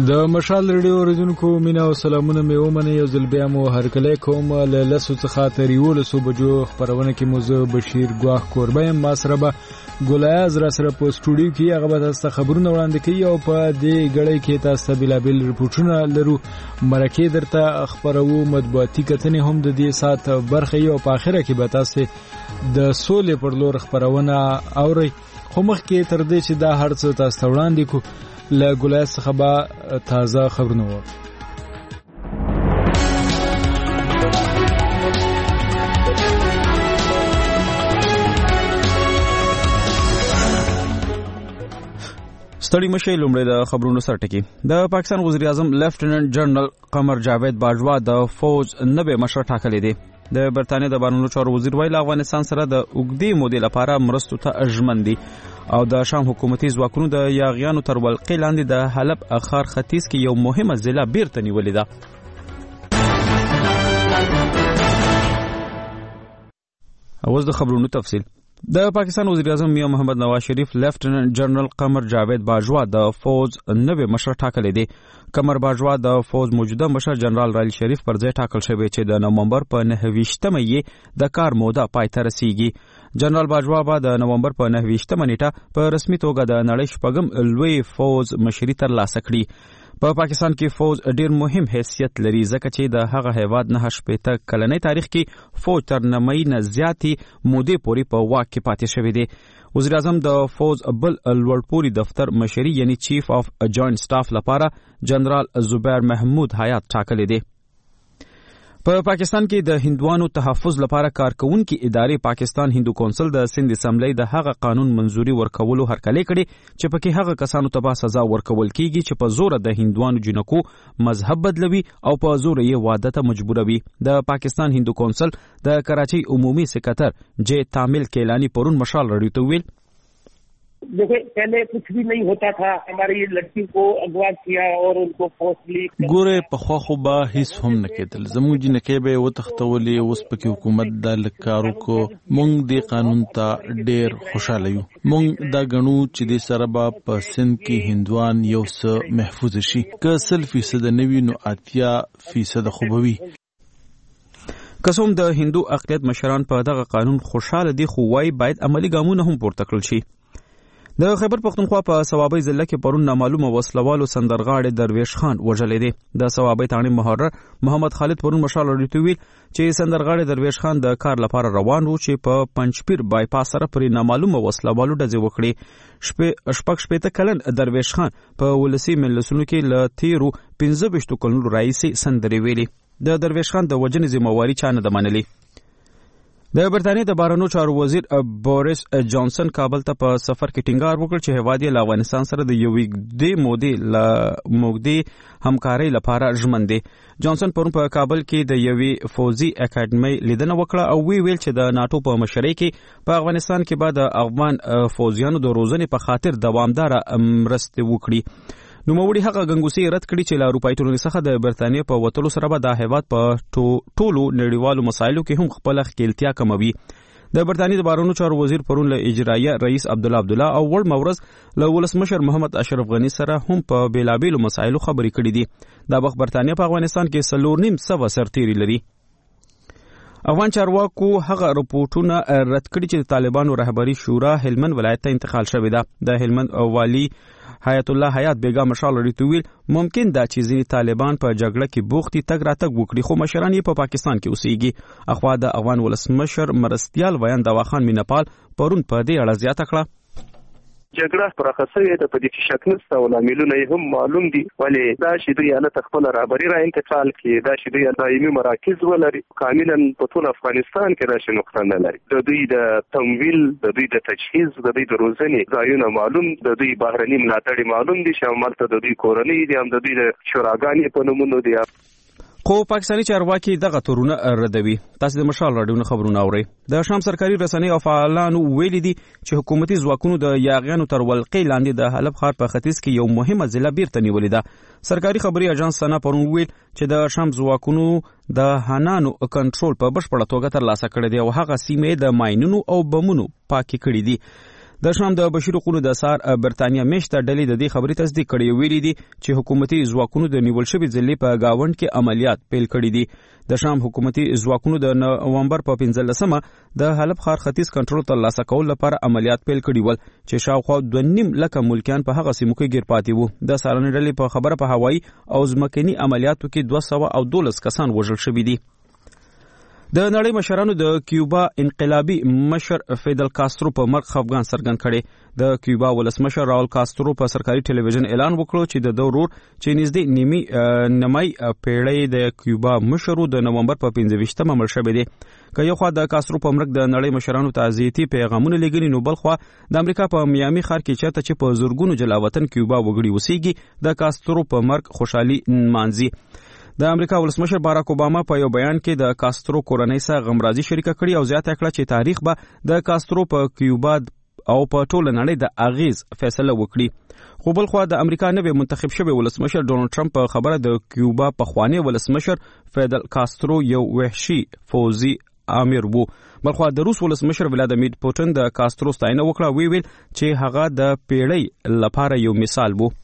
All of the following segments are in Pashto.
د مشال ریډیو اوریدونکو مینا او سلامونه مې ومنه. یو ځل بیا مو هرکلی کوم له لسو څخه تر 11 بجو خپرونه کې مو زه بشیر ګواښ کوربه یم. ما سره به ګلایز را سره په سټوډیو کې هغه به تاسو خبرونه وړاندې کوي او په دې غړي کې تاسو بېلابېل رپورټونه لرو. مرکه درته خبرو مطبوعاتي کتنې هم د دې سات برخه یو په اخره کې به تاسو د سولې پر لور خبرونه اوري. خو مخکې تر دې چې دا هر څه تاسو وړاندې کو له ګلایز څخه به تازه خبرونه وو. ستړي مشه لومړی د خبرونو سرټکی. د پاکستان وزیر اعظم لیفټیننټ جنرال قمر جاوید باجوا د فوج نوې مشر ټاکلی دی. د برتانیې د بهرنیو چارو وزیر ویل افغانستان سره د اوږدې مودې لپاره مرستو ته ژمن دي او د شام حکومتي ځواکونو د یاغیانو تر ولقې لاندې د حلب اخار ختیځ کې یو مهمه ضلع بیرته نیولې ده. اوس د خبرونو تفصیل. د پاکستان وزیر اعظم میاں محمد نواز شریف لیفټیننټ جنرال قمر جاوید باجوا د فوج نوې مشر ټاکلی دی. قمر باجوا د فوج موجوده مشر جنرال رایل شریف پر ځای ټاکل شوی چې د نومبر په 29مه یې د کار موده پای ته رسیږي. جنرال باجوا به د نومبر په 29مه نیټه په رسمي توګه د نړۍ شپږم لوی فوج مشري ترلاسه کړي. په پاکستان کې فوج ډیر مهم حیثیت لري ځکه چې د هغه هیواد 9 کلنۍ تاریخ کې فوج تر نیمایي نه زیاتې مودې پورې په واک کې پاتې شوی دی. وزیر اعظم د فوج بل لوړپوړي دفتر مشري یعنی چیف اف جوائنٹ سټاف لپاره جنرال زبیر محمود حیات ټاکلی دی. په پاکستان کې د هندوانو تحفظ لپاره کارکونکي ادارې پاکستان هندو کونسل د سند اسمبلی د هغه قانون منزوري ورکولو هرکلی کړي چې پکې هغه کسانو ته به سزا ورکول کیږي چې په زور د هندوانو جنکو مذهب بدلوي او په زور یې واده ته مجبوروي. د پاکستان هندو کونسل د کراچۍ عمومي سکرټر جے تامل کیلانی پرون مشال رډیو ته ویل देखिए पहले कुछ भी नहीं होता था, हमारी लड़की को अगवा किया और उनको फोर्सली ګوره پخوا خو به هیڅ هم نه کېدل. زموږ جنکې به وتښتولې. اوس پکې حکومت د لکارو کو مونږ د قانون ته ډېر خوشاله یو. مونږ دا غنو چې د سره به په سند کې هندوان یو څه محفوظ شي. که 100% نوي نو 80% خوبوي. قسم د هندو اقلیت مشران په دغه قانون خوشاله دي خو وايي باید عملی ګامونه هم پورته کړل شي. د خیبر پختونخوا په صوابۍ ضلع کې پرون نامعلومه وسلوالو سندرغاړي درویش خان وژلی دی. د صوابۍ تاڼې محرر محمد خالد پرون مشال رډیو ته ویل چې سندرغاړي درویش خان د کار لپاره روان و چې په پنجپیر بایپاس سره پرې نامعلومه وسلوالو ډزې وکړې. شپږ کلن درویش خان په ولسي مجلسونو کې له تیرو 15 کلونو راهیسې سندرې ویلي. د درویش خان د وژنې ذمهواري چا نه ده منلې. د برتانیې د بهرنیو چارو وزیر بوریس جانسن کابل ته په سفر کې ټینګار وکړ چې هیواد یې له افغانستان سره د یوې مودې همکارۍ لپاره ژمن دی. جانسن پرون په کابل کې د یوې فوزي اکاډمۍ لیدنه وکړه او ویل چې د ناتو په مشرۍ کې په افغانستان کې به د افغان فوزیانو د روزنې په خاطر دوامداره مرستې وکړي. نوموړي هغه ګنګوسې رد کړي چې له اروپایي ټولنې څخه د برتانیې په وتلو سره به دا هیواد په ټولو نړیوالو مسایلو کې هم خپله ښکیلتیا کموي. د برتانیې د بهرنیو چارو وزیر پرون له اجرایه رئیس عبدالله او وړ مورز له ولسمشر محمد اشرف غني سره هم په بیلابیلو مسایلو خبرې کړي دي. دا وخت برتانیې په افغانستان کې 4.5 سرتیري لري. افغان چارواکو هغه رپورټونه رد کړي چې د طالبانو رهبری شورا هلمند ولایت ته انتقال شوې ده. د هلمند والی حیات الله حیات بیگا مشال رډیو ته ویل ممکن دا چې ځینې طالبان په جګړه کې بوختي تګ راتګ وکړي خو مشران یې په پاکستان کې اوسېږي. اخوا د افغان ولسمشر مرستیال ویان دواخان مینپال پرون په دې اړه زیاته کړه جګړه پراخه شوې ده. په دې کې شک نشته او لاملونه یې هم معلوم دي. ولې دا چې دوی حالت خپل رهبري را انتقال کړي، دا چې دوی دایمي مراکز ولري، کاملا په ټول افغانستان کې داسې نقطه نه لري. د دوی د تمویل، د دوی د تجهیز، د دوی د روزنې ځایونه معلوم، د دوی بهرني ملاتړي معلوم دي چې همالته د دوی کورنۍ دي، هم د دوی د شوراګانې په نومونو دي. خو پاکستاني چارواکي دغه تورونه ردوي. تاسو د مشال راډیو خبرونه اورئ. د شام سرکاري رسنۍ او فعالانو ویلي دي چې حکومتي ځواکونو د یاغیانو تر ولقې لاندې د حلب ښار په ختیځ کې یو مهمه ضلع بیرته نیولې ده. سرکاري خبري اژانس سنا پرون ویل چې د شام ځواکونو د هانانو کنټرول په بشپړه توګه ترلاسه کړی دی او هغه سیمې د ماینونو او بمونو پاکې کړې دي. د شام د بشیر حقوقو د سار برتانیا میشته ډلې د دې خبرې تصدیق کړې ویلي دي چې حکومتي ځواکونو د نیول شوی ځلې په گاوند کې عملیات پیل کړي دي. د شام حکومتي ځواکونو د نومبر په 15مه د حلب ښار ختیځ کنټرول ترلاسه کولو لپاره عملیات پیل کړي ول چې شاوخوا 2.5 لکه ملکیان په هغه سیمو کې ګیر پاتې وو. د سارنې ډلې په خبره په هوایي او ځمکني عملیاتو کې 212 کسان وژل شوي دي. د نړۍ مشرانو د کیوبا انقلابي مشر فیدل کاسترو په مرګ خفګان څرګند کړي. د کیوبا ولسمشر راول کاسترو په سرکاري ټلویزیون اعلان وکړ چې د ورور چې نږدې نیمای پیړۍ د کیوبا مشرو د نومبر په 15مه مړ شوی دی. که یو خوا د کاسترو په مرګ د نړۍ مشرانو تعزیتي پیغامونه لګري، نو بل خوا د امریکا په میامي ښار کې چېرته چې په زورګونو جلاوطن کیوبا وګړي اوسېږي د کاسترو په مرګ خوشحالي نمانځي. د امریکا ولسمشر باراک اوباما په یو بیان کې د کاسترو کورنۍ سره غمرازي شریکه کړې او زیاته کړه چې تاریخ به د کاسترو په کیوبا او په ټوله نړۍ د اغیز فیصله وکړي. خو بل خوا د امریکا نوی منتخب شوی ولسمشر ډونالد ټرمپ په خبره د کیوبا پخوانی ولسمشر فیدل کاسترو یو وحشي فوزي امیر وو. بل خوا د روس ولسمشر ولادیمیر پوتین د کاسترو ستاینه وکړه، ویل چې هغه د پیړۍ لپاره یو مثال وو.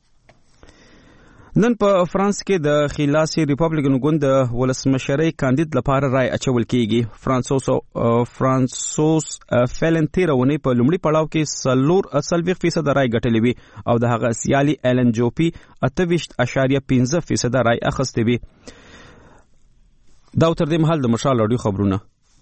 نن په فرانس کې د خلاصي ریپبلیکن ګوند د ولسمشرۍ کاندید لپاره رای اچول کیږي. فرانسوس فیلن تیرونی په لومړي پړاو کې 40% رای ګټلې وي او د هغه سیالي ایلن جوپی 28.5% رای اخیستې وي. دا تر دې مهال د مشال راډیو خبرونه.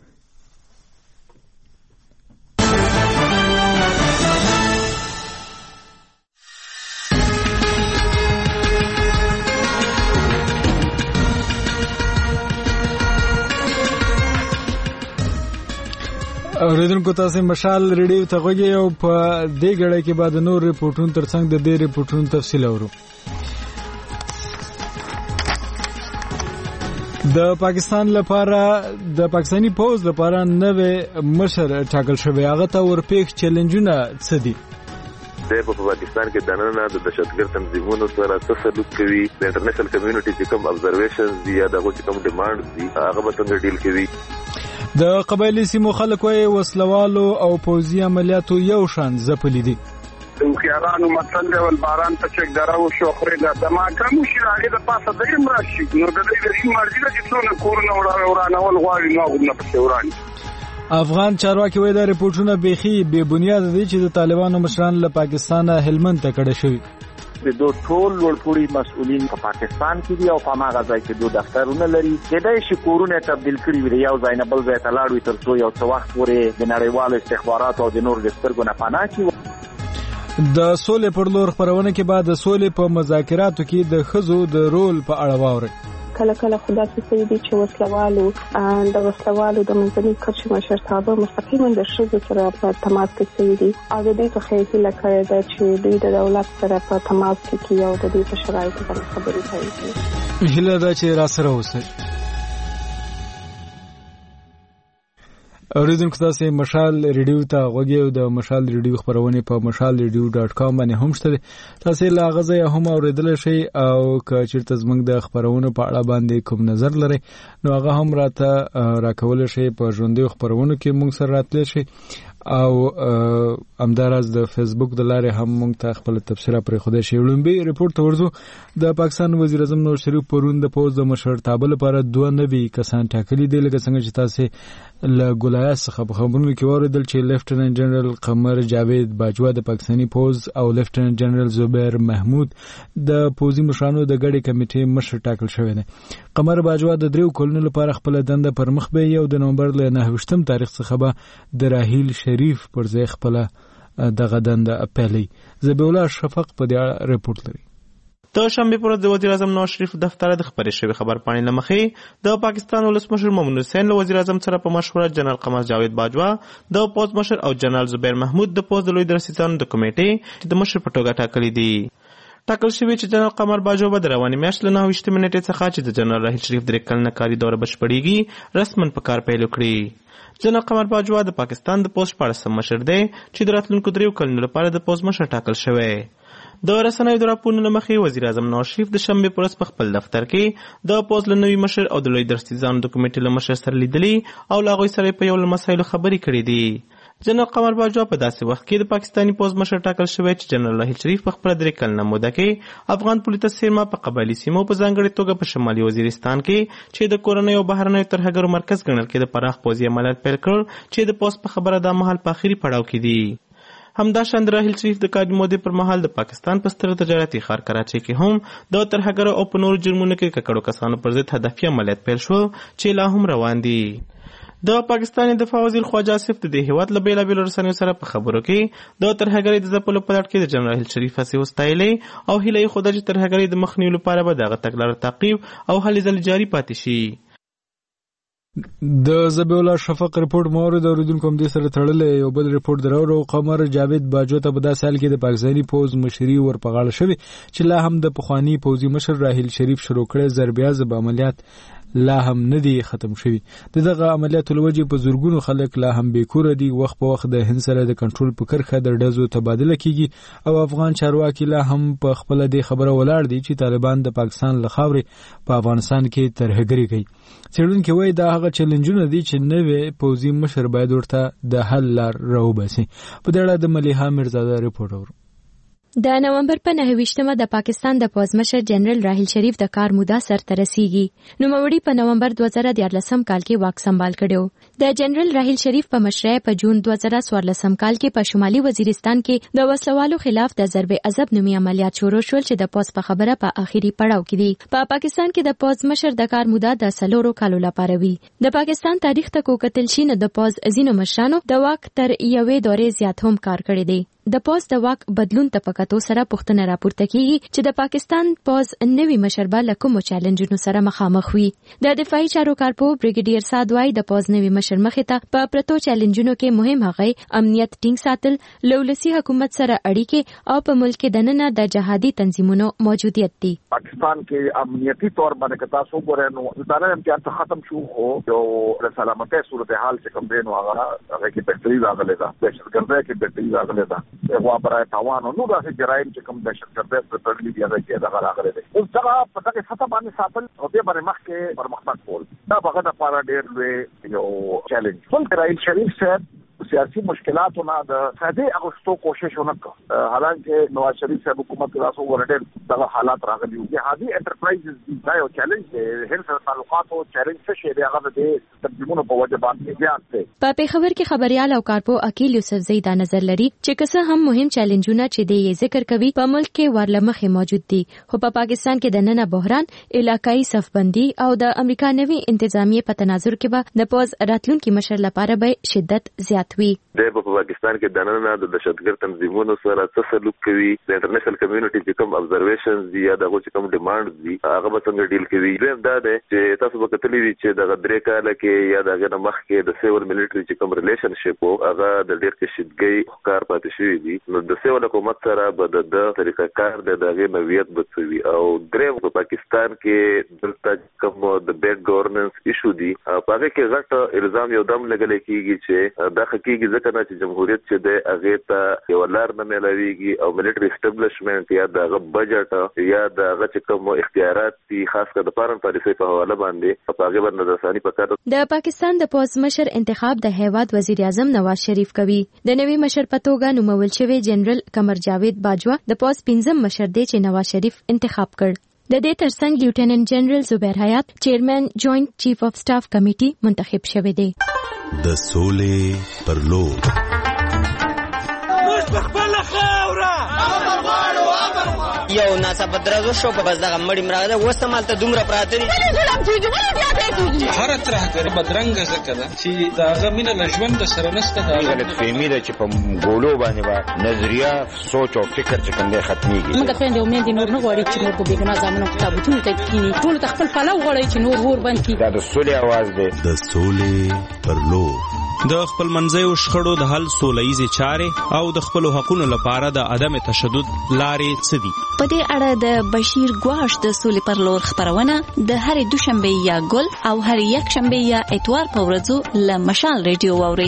اوریدونکو تاسو مشال ریډیو ته غوږی او په دې غړې کې بعد نور ریپورتونو ترڅنګ د دې ریپورتونو تفصیل اورو. د پاکستان لپاره د پاکستاني پوز لپاره نوې مشر ټاکل شوی. هغه ته ورپېښ چیلنجونه څه دي؟ په پاکستان کې د نن نه د دهشتګرد تنظیمونو سره تسلط کوي. د انټرنیشنل کمیونټي چې کوم ابزرویشنز دي یا دغه چې کوم ډیمانډز دي هغه به څنګه ډیل کوي. د قبایلی سیمو خلک وایي وسلوالو او پوځي عملیاتو یو شان ځپلي دي. خيارانو متل دی ول باران ته چک دراو شو خوري د ما کوم شي راغی د پاسه د امراشي نو د دې مرزي د څونه کورونه ورانول غواړي نو نه په ورانی. افغان چارواکي وایي دا ریپورتونه بيخي بے بنیاد دي چې د طالبانو مشران له پاکستانه هلمند ته کډه شوي. د دوه ټول ورپوري مسؤلین په پاکستان کې دي او په هغه ځای کې دوه دفترونه لري. کله چې کورونه تبدیل کړي وي یو ځای نه بل ځای ته لاړوي تر څو یو څه وخت پورې د نړیوالو استخباراتو او د نور د سترګو نه پناه کړي. د سولې پر لور خبرونه کې بعد د سولې په مذاکراتو کې د ښځو د رول په اړه واوري. کله کله خدا څه دي چې وسلوالو د منځني کچې مشرتابه مستقیما د ښځو سره په تماس کې دي او د دې څخه هیله کړې ده چې دوی د دولت سره په تماس کې او د دې په شرایطو باندې خبرې کوي. هیله ده چې را سره اوسئ. اوریدونکو تاسو مشال ریډیو ته غوږی او د مشال ریډیو خبرونه په mashalradio.com باندې هم شته. تاسو لا غزه هم اوریدل شي او که چیرته زمنګ د خبرونه په اړه باندې کوم نظر لري نو هغه هم راته راکول شي په ژوندۍ خبرونه کې موږ سره راتلی شي او همداراز د فیسبوک د لارې هم موږ ته خپل تبصره پرې خوده شي. لومبي ریپورت ورزو د پاکستان وزیر اعظم نواز شریف پرون د پوز د مشرتابه لپاره 2 نوي کسان ټاکلي دي. لکه څنګه چې تاسو له ګولایه څخه په خبرونو کې واوریدل چې لیفټننټ جنرال قمر جاوید باجوا د پاکستاني پوز او لیفټننټ جنرال زبیر محمود د پوزي مشرانو د غړي کمیټې مشر ټاکل شوی دی. قمر باجوا د 3 کلونو لپاره خپل دنده پر مخ به یو د نومبر له 9 تاریخ څخه به د راهیل شریف پر ځای خپل دغه دنده اپلي. زبیح الله شفق په دې ریپورت لري. د شنبه پر د وزیر اعظم نواز شریف دفتر د خبرې شوی خبر پاڼې لمخې د پاکستان ولسمشر محمد حسین له وزیر اعظم سره په مشوره جنرال قمر جاوید باجوا د پوز مشر او جنرال زبیر محمود د پوز د لوی درسیزانو د کمیټې د مشر په توګه ټاکلي دي. ټاکل شوی چې جنرال قمر باجوا به د روانې میاشتې له 9 منټې څخه چې د جنرال راهیل شریف د کلنه کاري دوره بشپړېږي رسماً په کار پیل وکړي. جنرال قمر باجوا د پاکستان د پوز 14 مشر دی چې د راتلونکو 3 کلونو لپاره د پوز مشر ټاکل شوی. د رسنیو د راپورونو مخې وزیر اعظم نواز شریف د شنبه پر ورځ په خپل دفتر کې د پوز له نوي مشر او د لوی درسیزانو د کمیټې له مشر سره لیدلي او له هغوی سره په یو له مسایلو خبرې کړې دي. جنرال قمر باجوا په داسې وخت کې د پاکستاني پوز مشر ټاکل شوی چې جنرال راحیل شریف په خپل 3 کلنه موده کې افغان پولیس سیمه په قبایلي سیمو په ځانګړي توګه په شمالي وزیرستان کې چې د کورنۍ او بهرنیو ترهګرو مرکز ګڼل کې د پراخ پوځي عملیات پیل کړ چې د پوز په خبره د مهال په اخري پړاو کې دي. همداشان راحیل شریف د کاري مودې پر مهال د پاکستان په ستر تجارتي ښار کراچۍ کې هم د ترهګرو او په نورو جرمونو کې ککړو کسانو پر ضد هدفي عملیات پیل شو چې لا هم روان دي. د پاکستاني دفاع وزیر خواجه آصف د دې هیواد له بیلابیلو رسنیو سره په خبرو کې د ترهګرۍ د ځپلو په لړ کې د جنرال شریف هڅې وستایلې او هیله یې خوده چې ترهګرۍ د مخنیوي لپاره به دغه تګلاره تعقیب او هلې ځلې جاري پاتې شي. د ذبیح الله شفق ریپورت مورد اوریدونکو هم دې سره تړلې یو بل ریپورت دراوړو. قمر جاوید باجوا ته په داسې حال کې د پاکستاني پوز مشري ورپغاړه شوې چې لا هم د پخوانی پوزي مشر راحیل شریف شروع کړی ضربیا ضب عملیات لا هم نه دي ختم شوي. دغه عملیاتو لوجې په زورګونو خلک لا هم بیکوره دي. وخت په وخت د هند سره د کنټرول په کرخه د ډزو تبادله کیږي او افغان چارواکي لا هم په خپل د خبره ولاړ دي چې طالبان د پاکستان له خاورې په افغانستان کې ترهګري کوي. څېړونکي وایي دا هغه چیلنجونه دي چې نوې پوځي مشر باید ورته د حل لار راوباسي. په دې اړه د ملیحه میرزاده ریپورت اورو. د نومبر په 9 د پاکستان د پوز مشر جنرال راحیل شریف د کار موده سرته رسیږي. نوموړي په نومبر 2014 کال کې واک سمبال کړو. د جنرال راحیل شریف په مشرۍ په جون 2014 کال کې په شمالي وزیرستان کې د وسلوالو خلاف د ضرب عذاب نومي عملیات شروع شول چې د پوز په خبره په آخري پړاو کې دي. په پاکستان کې د پوز مشر د کار موده د 4 کالو لپاره وي. د پاکستان تاریخ ته کو کتل شي نه د پوز ازینو مشرانو د واک تر یوې دورې زیات هم کار کړی دی. د پوز د واک بدلون ته پکاتو سره پوښتنه راپورته کیږي چې د پاکستان پوز نوي مشر به له کومو چیلنجونو سره مخامخ وي. د دفاعي چارو کارپو بریګیډیر سعد وای د پوز نوي مشر مخې ته په پرتو چیلنجونو کې مهم هغه امنیت ټینګ ساتل، لولسي حکومت سره اړیکې او په ملک کې دننه د جهادي تنظیمونو موجودیت دي. پاکستان کې امنیتي تور باندې کتا سو ګورې نو ځانه امتیاز ختم شو او یو سلامتۍ صورتحال چې کوم دی نو هغه کې بهتري راغله ده. دهشتګردۍ کې بهتري راغله ده. هغه برای تاوان نو داسې جرایم چې کوم دهشتګردۍ په تړلې دی هغه کې دغه راغله ده. اوس دا په دغه سطح باندې ساتل او دې باندې مخکې پرمختګ کول دا هغه د پاره ډېر لوی یو چیلنج. څنګه راحیل شریف صاحب سیاسي مشکلاتو نه د ساده اغوستو کوشش وکړ. حالانکه نواز شریف صاحب حکومت راسو ورډر دغه حالات راغلي وو. جهادي انټرپرایزز دا یو چیلنج دی. هر څه تعلقاتو چیلنج څه شی دی هغه د ترجمونو په وجه باندې زیات دی. په پیښور کې خبريال او کارپو اکیل یوسف زئی دا نظر لري چې کسه هم مهم چیلنجونه چې دی ذکر کوي په ملک کې ورلمخه موجود دي، خو په پاکستان کې د نن بحران، علاقائی صفبندي او د امریکا نوي انتظامیه په تناظر کې به د پوز راتلونکي مشر لپاره به شدت زیات وي. د پاکستان کې د نن د دهشتګرد تنظیمونو سره څه سلوک کوي، د انټرنیشنل کمیونټي چې کوم ابزرویشنز دي یا دغه چې کوم ډیمانډز دي هغه به څنګه ډیل کوي. دویم دا دی چې تاسو به کتلی وي چې دغه 3 کاله کې یا دغه مخ کې د سیول ملټری چې کوم ریلیشنشپ او هغه د ډیر کشیدګي کار پاتې شوی دي. نو د سیول حکومت سره به د طریقه کار د دغه نویت بچوي. او دریم په پاکستان کې دلته کوم د بیډ ګورننس ایشو دي په هغه کې غټ الزام یو دم لګل کیږي چې د حقیقي ځکه چې جمهوریت چې د هغه ته یو لار نه ملويږي او ملټری اسټابلیشمنت یا د بجټ یا د چې کوم اختیارات دي خاص کر د فارن پالیسي په حواله باندې په هغه باندې رساني پکاره. د پاکستان د پوز مشر انتخاب د هیواد وزیر اعظم نواز شریف کوي. د نوي مشر په توګه نومول شوی جنرال قمر جاوید باجوا د پوز 15 مشر دی چې نواز شریف انتخاب کړ. د دې ترڅنګ لیوټیننټ جنرال زبیر حیات چیرمن جوائنٹ چیف اف سٹاف کمیټي منتخب شوی دی. د سولې پر لور یو ناڅاپه درزو شو په بس دغه مړی مراده وسمال ته دومره پراته دي هر ترهګر بدرنګ ځکه ده چې داغه مینه لژوند سره نسته. دا غلط فهمي ده چې په ګولو باندې با نظریه سوچ او فکر چې کوم دی ختميږي. موږ خويندې امید نور نه غواړي چې نور په بیګنا ځامنو کتابونه ته کینی ټول خپل پلاو غواړي چې نور ور باندې دا د سولې आवाज دی. د سولې پر لور د خپل منځیو شخړو د حل سولهییزې چارې او د خپلو حقونو لپاره د عدم تشدد لارې څه دي؟ په دې اړه د بشیر ګواش د سولې پر لور خبرونه د هرې دوشنبه یا ګل او هرې یکشنبه یا اتوار په ورځو له مشال ریډیو واورئ.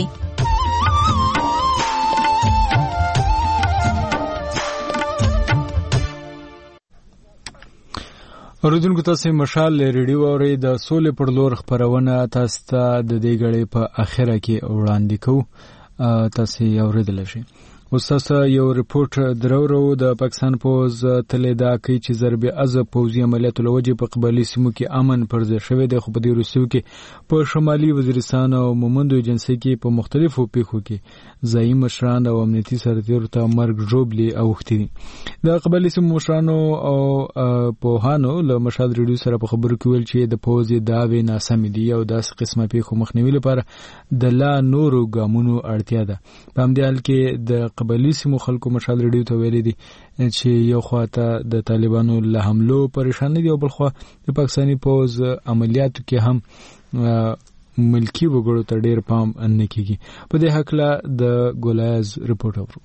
اوریدونکو تاسو مشال ریډیو اورئ. د سولې پر لور خبرونه تاسو ته د دې غړي په اخره کې وړاندې کوو. تاسو اوریدل شي. وساسه یو ریپورت درورو د پاکستان پوز تلې دا کوي چې ضرب عضب پوزي عملیاتو لوجه په قبالي سیمو کې امن پرځ شوی دی، خو په دې روسو کې په شمالي وزیرستان او مومندو ایجنسي کې په مختلفو پیښو کې ځایي مشران او امنیتي سرتیرو ته مرګ ژوبلي اوختي دي. د قبالي سیمو مشرانو او پوهانو له مشال ریډیو سره په خبرو کې ویل چې د پوز داوی ناسم دي او داسې قسمه پیښو مخنیوي لپاره د لا نورو ګامونو اړتیا ده. په همدې حال کې د قبالي سیمو خلکو مشال ریډیو ته ویلي دي چې یو خواته د طالبانو له حملو پریشان دي او بل خوا د پاکستاني پوز عملیاتو کې هم ملکی وګړو ته ډیر پام نه کیږي. په دې حق لا د ګولاز ریپورت اورو.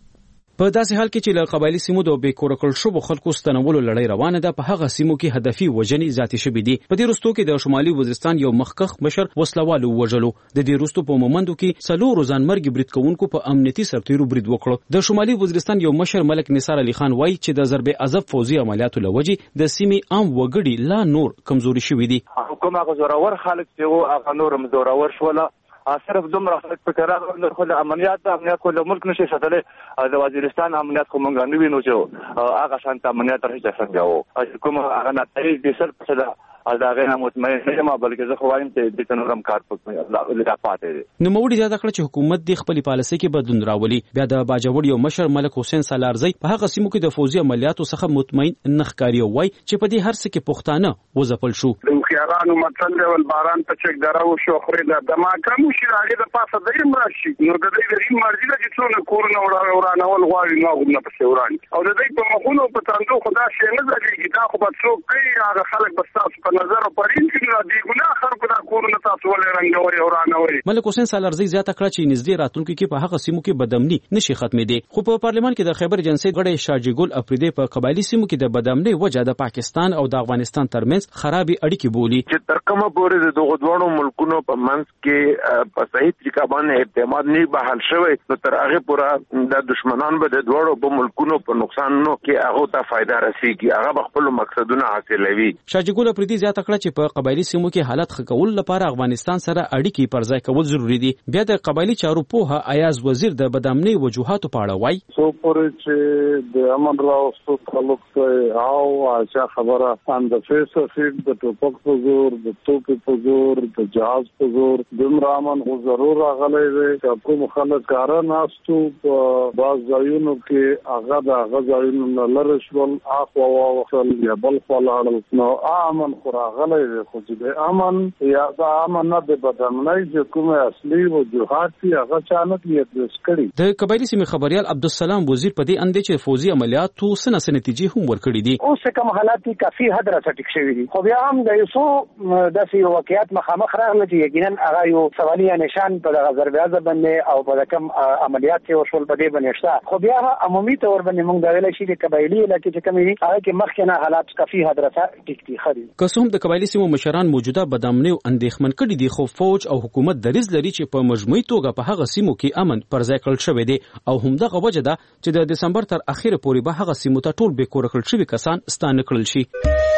په داسې حال کې چې له قبایلی سیمو د بیکوره کړل شو خلکو ستنولو لړۍ روانه ده، په هغه سیمو کې هدفي وژنې زیاتې شوې دي. په دې وروستو کې د شمالي وزیرستان یو مخکخ مشر وسلوالو وژلو. د دې وروستو په مومندو کې څلور ځانمرګي برید کوونکو په امنیتي سرتیرو برید وکړ. د شمالي وزیرستان یو مشر ملک نثار علي خان وایي چې د ضرب عضب فوزي عملیاتو لوجه د سیمې عام وګړي لا نور کمزوري شوي دي. حکومت زورور خلک چې هغه نور زورور شول، صرف دومره خلک په قرار خو د امنیت کول ملک نشي ساتلی. د وزیرستان امنیت کوم غنډې وینو چې هغه شانت امنیت راځي څنګه کوم هغه نتایج د سر په صدا دا غیر مطمئن نه یم، بلکې زه خو وایم چې د تنورم کار پکې الله پاتې دي. نو موړي زیاته کړ چې حکومت د خپل پالیسي کې بدلون راولي. بیا د باجوړ یو مشر ملک حسین سالارزی په هغه سیمو کې د فوزي عملیاتو څخه مطمئن نخکاری وای چې په دې هر څه کې پښتانه وځپل شو. د خیارانو متل ول باران په چک دراو شو خوري د دماکه مو شي راغی د پاسه د مرشي نو د دې د مرزي د څونه کورونه ورانه ول غواړي نو غو نه په وران او د دې په مخونو په تاندو خدا شي نه ځي دا خو په څوک کوي هغه خلک بس تاسو په نظر پرین دی ګناه خلکو دا کورونه تاسو ولې رنګوري او رانوري. ملک حسین سالارزی زیاته کړه چې نږدې راتلونکو کې په هغه سیمو کې بدامني نشي ختمېدي. خو په پارلمان کې د خیبر ایجنسي غړی شاجي ګل افریدي په قبایلی سیمو کې د بدامني وجه د پاکستان او د افغانستان ترمنځ خرابې اړیکې بولی چې تر کومه پورې د دغه دوه ملکونو په منځ کې په صحیح طریقه باندې اعتماد نه بحال شوی نو تر هغه پورې د دشمنان به د دوه په ملکونو په نقصان نو کې هغه ته فائدہ رسیږي، هغه خپل مقصدونه حاصلوي. شاجي ګل افریدي زیاته کړه چې په قبایلی سیمو کې حالت ښه کول لپاره افغانستان سره اړیکې پر ځای کول ضروری دي. بیا د قبایلی چارو پوها ایاز وزیر د بدامني وجوهاتو په اړه وایي سو پورې چې د امن راوستو تعلق ته او اچھا خبره ان د فیس فیډ د ټوپک په زور د توپ په زور د جهاز په زور د امن خو ضرور راغلی دی چې کوم خلک کار ناستو په باز ځایونو کې هغه د غځایونو نه لری شول اخوا واخل یا بل خلاړل نو امن خو راغلی دی خو د امن یا د امن نه د بدامنۍ چې کومه اصلي وجوهات دي هغه چانه یې کړی. د قبایلی سیمې خبريال عبدالسلام وزیر په دې اندې چې فوزي عملیاتو سنه نتیجې هم ورکړي دي. اوس کوم حالات دي کافي حد را ټیک شوی دي، خو بیا هم د یوسو د سی واقعیت مخامخ راغلي چې یقینا هغه یو سوالیه نشان په ضرب عضب باندې او په کوم عملیات کې وشول په دې باندې شته. خو بیا عمومي تور باندې موږ دا ویل شي د قبایلی علاقې چې کومې دي هغه کې مخکنه حالات کافي حد را ټیک دي. خري قسم د قبایلی سیمو مشران موجوده بدامني او اندېښمن کړي دي، خو فوج او حکومت دریځ لري چې په مجموعي توګه په هغه سیمو کې امن پر ځای کړل شوی دی او همدغه وجه ده چې د دسمبر تر اخیره پورې به هغه سیمو ته ټول بیکوره کړل شوي کسان ستانه کړل شي.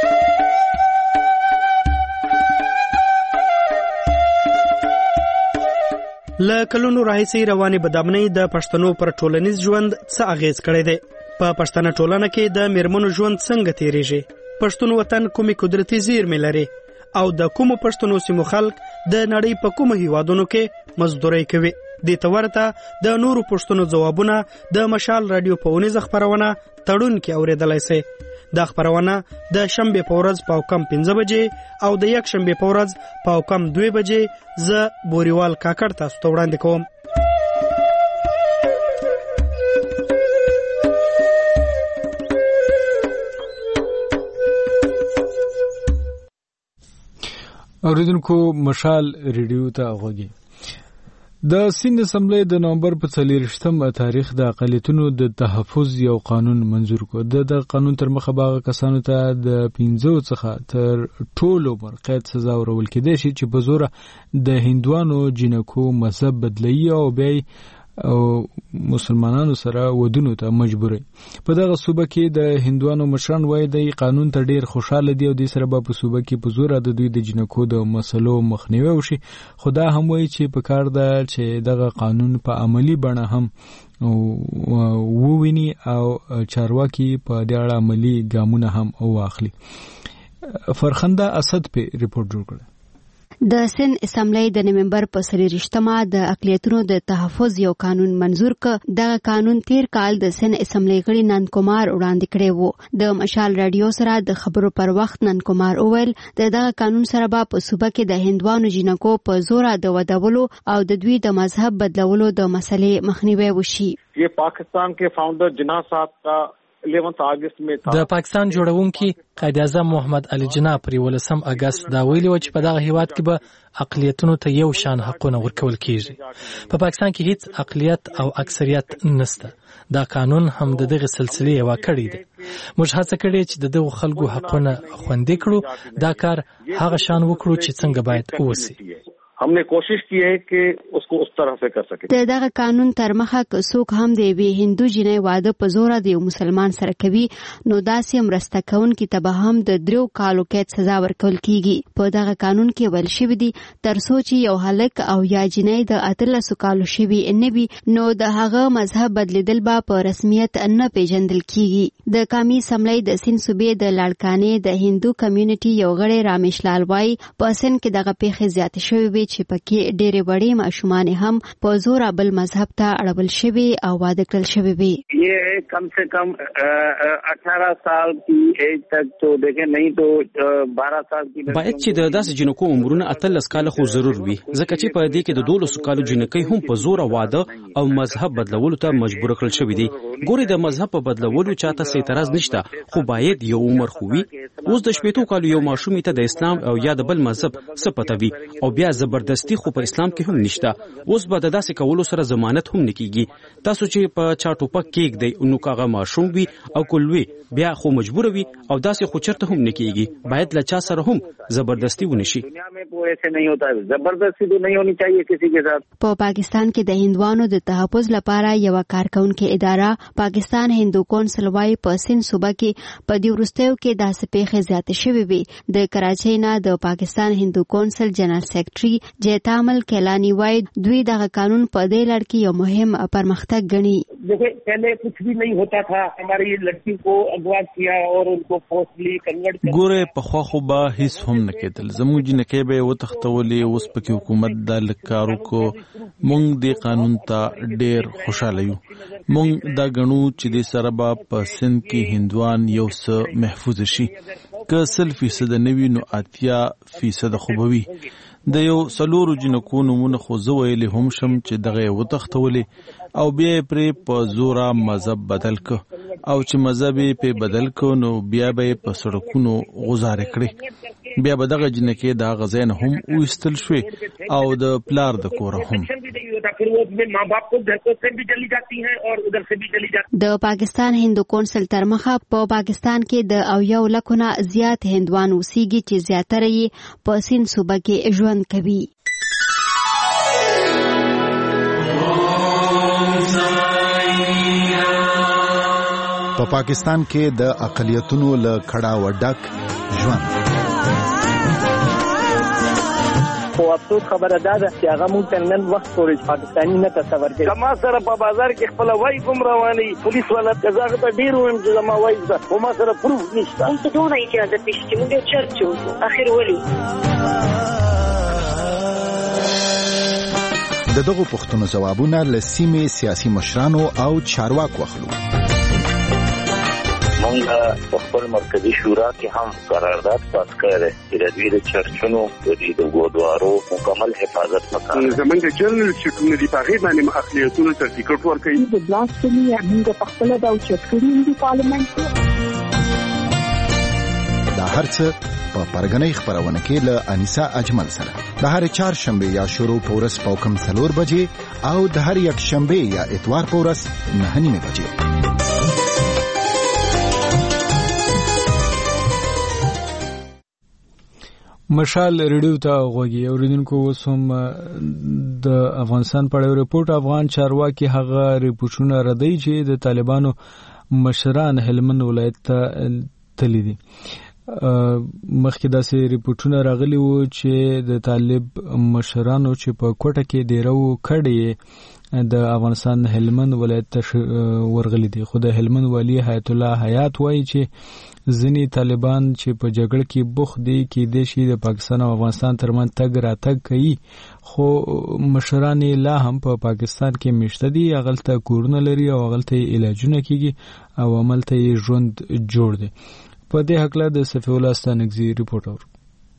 له کلونو راهیسې روانې بدامنۍ د پښتنو پر ټولنیز ژوند څه اغیز کړی دی؟ په پښتنه ټولنه کې د میرمنو ژوند څنګه تیریږي؟ پښتون وطن کومې قدرتي زیرمې لري او د کومو پښتنو سیمو خلک د نړۍ په کومو هیوادونو کې مزدوري کوي؟ دې ته ورته د نورو پښتنو ځوابونه د مشال رادیو په اونیزه خپرونه تړون کې اورېدلای شئ. دا خپرونه د شنبه په ورځ په کم 15 بجې او د یک شنبه په ورځ په کم 2 بجې ز بوريوال کاکړ تاسو ته وړاندې کوم. اوریدونکو مشال ریډیو ته غوږی. د سند اسمبلی د نومبر په 24 تاریخ د اقلیتونو د تحفظ یو قانون منظور کړ. د قانون تر مخه باغ کسانو ته د 15 څخه تر ټولو عمر قید سزا ورول کېدای شي چې په زور د هندوانو جنکو مذهب بدلي او بیا او مسلمانانو سره ودونو ته مجبوري. په دغه صوبه کې د هندوانو مشران وایي د قانون ته ډیر خوشاله دي او د سره په صوبه کې په زور د دوی د جنکو د مسلو مخنیوي وشي. خدا هم وایي چې په کار ده چې دغه قانون په عملی بڼه هم وویني او چارواکي په دې اړه عملی ګامونه هم واخلي. فرخنده اسد په ریپورت جوړ کړ. د سن اسمبلی د نومبر په 23 د اقلیتونو د تحفظ یو قانون منزور ک. دغه قانون تیر کال د سن اسمبلی غړي نند کومار وړاندې کړی وو. د مشال رادیو سره د خبرو پر وخت نند کومار اوویل دغه قانون سره به په صوبه کې د هندوانو جنکو په زور د ودولو او د دوی د مذهب بدلولو د مسلې مخنیوي وشي. یہ پاکستان کے فاؤنڈر جناح صاحب کا 11 اگست میں تھا. د پاکستان جوړونکي قائد اعظم محمد علي جناح پر 11 اگست دا ویلي و چې په دغه هیواد کې به اقلیتونو ته یو شان حقونه ورکول کیږي. په پاکستان کې هیڅ اقلیت او اکثریت نشته. دا قانون هم د دغه سلسله یو کړی دی. موږ هڅه کړې چې د دغه خلکو حقونه خوندي کړو. دا کار هغه شان وکړو چې څنګه باید اوسي. हम ने कोशिश की है कि उसको उस तरह से कर सके. دغه قانون تر مخه که څوک هم دی وی هندو جنې واده په زور د یو مسلمان سره کوي نو داسې مرسته کوونکي ته به هم د 3 کالو قید سزا ورکول کیږي. په دغه قانون کې ویل شوی دی تر څو چې یو هلک او یا جنې د 13 کالو شوی نه وي نو د هغه مذهب بدلیدل به په رسمیت نه پیژندل کیږي. د قومي اسمبلی د سین صوبې د لاړکانې د هندو کمیونټي یو غړی رامیش لال وای په سن کې دغه پیښه زیات شوی وي چې پکې ډېرې وړې ماشومان هم په زور بل مذهب ته اړول شوي او واده کړل شوي وي. یہ کم سے کم 18 سال کی ایج تک تو دیکھیں نہیں تو 12 سال کی باید چې د داسې جنکو عمرونه 18 کاله خو ضرور وي ځکه چې په دې کې د 12 کالو جنکۍ هم په زور واده او مذهب بدلولو ته مجبور کړل شوي دي. ګوري د مذهب په بدلولو چاته څه اعتراض نشته خو باید یو عمر خو وي. اوس د 18 کالو یو ماشوم ته د اسلام او یا د بل مذهب څه پته وي او بیا زبردستی خو په اسلام کې هم نشته. اوس به د داسې کولو سره ضمانت هم نکېږي. تاسو چې په چا ټوپک کېږدئ نو کاغه ماشوم وي او کلوي بیا خو مجبور وي او داسې خو چرته هم نکېږي. باید له چا سره هم زبردستی ونشي. په پاکستان کې د هندوانو د تحفظ لپاره یو کارکونکو اداره پاکستان هندو کونسل وايي په سین صوبه کې په دې وروستیو کې داسې پیښې زیاتې شوې وي. د کراچۍ نه د پاکستان هندو کونسل جنرال سیکرټري جیتامل کیلانی وايي دوی دغه قانون په دې لړ کې یو مهم پرمختګ ګڼي. دیکھیں پہلے کچھ بھی نہیں ہوتا تھا. ہماری لڑکی کو اغوا کیا اور ان کو فورسلی کنورٹ کیا. ګوره په خوا خو به هیڅ هم نه کېدل. زموږ جنکې به وتښتولې. اوس پکې حکومت د لکارو کو مونږ د قانون ته ډېر خوشاله یو. مونږ دا غنو چې د سره به په سند کې هندوان یو څه محفوظ شي. که 100% نوي نو 80% خوبوي. د یو سلورو جنکو نمونه خو زه ویلې هم شم چې دغه وتښتولې او بیا پرې په زوره مذهب بدل که او چې مذهب په بدل که نو بیا به په سړکونو غزارې کړي. بیا به دغه جنکې د غزین هم وستل شوي او د پلار د کور هم. د پاکستان هندو کونسل تر مخه په پاکستان کې د 1 لک نه زیات هندوان اوسېږي چې زیاتره یې په سین صوبه کې ژوند کوي. په پاکستان کې د اقلیتونو له کړه وډک ژوند. خو افسوس خبره ده چې هغه مونږ ته نن وخت پورې پاکستاني نه تصور کوي. زما سره په بازار کې خپل وای کوم رواني پولیس والا ځکه ته ډیر ویم چې زما وای ده خو ما سره پروف نشته. مونږ ته ټول اجازه پېښې مونږ چرچو اخر ولي د دغو پوښتنو ځوابونه له سیمې سیاسي مشرانو او چارواکو اخلو. مونږ په خپل مرکزی شورا کې هم قرارداد پاس کړی چې د دوی د چرچونو د ګودوارو مکمل حفاظت وکړي. زمونږ جنرال سیکریټری دی په هغې باندې اقلیتونو ته ټیکټ ورکوي. د بلاسفمي موږ په خپله دا اوچت کړي دي پارلمنټ کې. دا هر څه په پرګنۍ خپرونه کې له انیسا اجمل سره د هر چهارشنبه یا شروع په ورځ په کم 4 بجې او د هر یک شنبه یا اتوار په ورځ 9 بجې. مشال ریډیو ته غوږی اوریدونکو اوس هم د افغانستان په اړه ریپورت افغان چارواکي هغه ریپورتونه ردی چې د طالبانو مشران هلمند ولایت ته تللی دي. مخکې داسې ریپورتونه راغلي وو چې د طالب مشرانو چې په کوټه کې ډیرو کړي د افغانستان هلمند ولایت ته ورغلي دي، خو د هلمند والی حیات الله حیات وایي چې ځینې طالبان چې په جګړه کې بوخت دي کېدای شي د پاکستان او افغانستان ترمنځ تګ راتګ کوي، خو مشران لا هم په پاکستان کې میشته دي، هغلته کورونه لري او هغلته علاجونه کیږي او هملته یې ژوند جوړ دی. په دې هکله د صفی الله ستانکزي ریپورت اورو.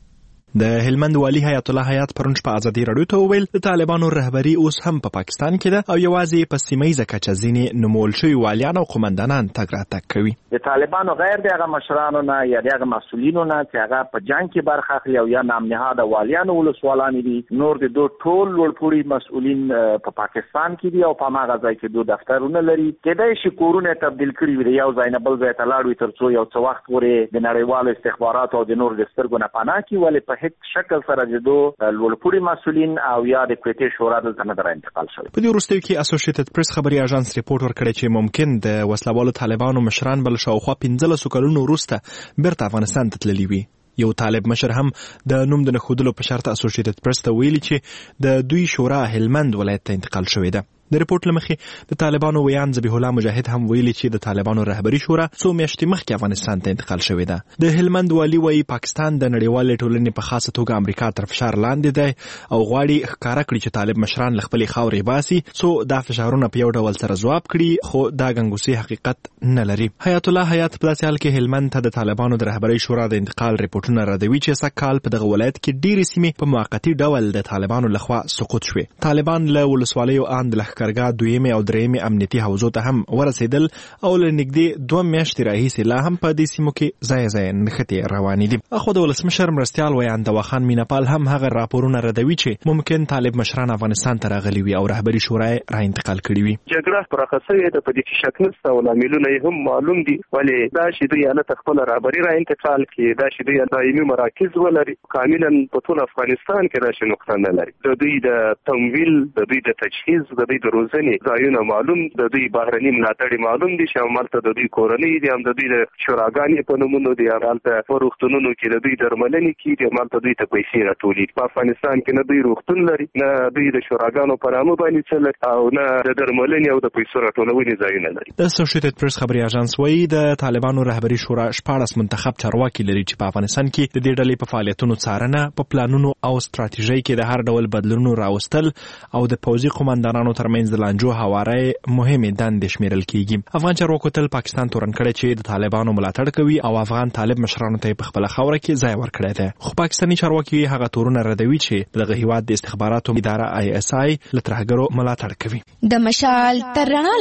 د هلمند والی حیات الله حیات پرون په ازادي رادیو ته وویل د طالبانو رهبری اوس هم په پاکستان کې ده او یوازې په سیمه کچه ځینې نومول شوي والیان او قومندانان تګ راتګ کوي. د طالبانو غیر دغه مشرانو نه یا دغه مسؤلینو نه چې هغه په جنگ کې برخه اخلي او یا نام نهاده والیان ولسوالان دي، نور د دوه ټول لوړپوړي مسؤلین په پاکستان کې دي او په هغه ځای کې دوه دفترونه لري. کېدای شي کورونه تبدیل کړي وي، یو ځای نه بل ځای ته لاړ وي ترڅو یو څه وخت پورې د نړیوالو استخباراتو او د نور د سترګو نه پناه کړي، ولې په هیڅ شکل سره د دوه لوړپوړي مسؤلین او یا د کویتي شورا د ځنه در انتقال شوی. په دې وروستیو کې اسوسییټډ پریس خبري اژانس ریپورت ورکړی چې ممکن د وسلوالو طالبانو مشران بل شاوخوا 15 کلونو وروسته بیرته افغانستان ته تللي وي. یو طالب مشر هم د نوم د نښودلو په شرط اسوسییټډ پریس ته ویلي چې د دوی شورا هلمند ولایت ته انتقال شوې ده. د ریپورت لمخې د طالبانو ویان ذبیح الله مجاهد هم ویلي چې د طالبانو رهبری شورا څو میاشتې مخکې افغانستان ته انتقال شوې ده. د هلمند والی وایي پاکستان د نړیوالې ټولنې په خاصه توګه امریکا تر فشار لاندې دی او غواړي ښکاره کړي چې طالب مشران له خپلې خاورې باسي څو دا فشارونه په یو ډول سره ځواب کړي، خو دا ګنګوسې حقیقت نه لري. حیات الله حیات په داسې حال کې هلمند ته د طالبانو د رهبری شورا د انتقال ریپورتونه ردوي چې سږکال په دغه ولایت کې ډېرې سیمې په موقتي ډول د طالبانو لخوا سقوط شوې. طالبان له ولسوالیو ان د لښکرګاه دویمې او درېیمې امنیتي حوزو ته هم ورسېدل او له نږدې 2 میاشتې راهیسې لا هم په دې سیمو کې ځای ځای نښتې روانې دي. اخو د ولسمشر مرستیال ویان دواخان میناپال هم هغه راپورونه ردوي چې ممکن طالب مشران افغانستان ته راغلي وي او رهبری شورا را انتقال کړي وي. جګړه پراخه شوې ده، په دې کې شک نشته او لاملونه یې هم معلوم دي، ولې دا چې دوی نه خپل رهبری را انتقال کړي، دا چې دوی دایمي مراکز ولري کاملا په ټول افغانستان کې دا شي نقطه نه لري. د دوی د تمویل، د دوی د تجهیز، د دوی د روزنې ځایونه معلوم، د دوی بهرني ملاتړ معلوم دي چې عملته د دوی کورنۍ دي، هم د دوی د شوراګانې په نومونو دي، عملته په روغتونونو کې د دوی درملنې کیږي، عملته دوی ته پیسې راټولي. په افغانستان کې نه دوی روغتون لري، نه دوی د شوراګانو په نامه باندې څه او نه د درملنې او د پیسو راټولونې ځایونه لري. د اسوسییټډ پریس خبري اژانس وایي د طالبانو رهبری شورا 14 منتخب چارواکي لري چې په افغانستان کې د دې ډلې په فعالیتونو څارنه، په پلانونو او ستراتیژۍ کې د هر ډول بدلونونو راوستل او د پوځي قومندانانو ترمنځ د لانجو هوارۍ مهمې دندې شمیرل کیږي. افغان چارواکو تل پاکستان تورن کړی چې د طالبانو ملاتړ کوي او افغان طالب مشرانو ته په خپل خوره کې ځای ورکړی دی، خو پاکستاني چارواکي هغه تورونه ردوي چې دغه هیواد د استخباراتو اداره ISI له ترهګرو ملاتړ کوي. د مشال تر رڼا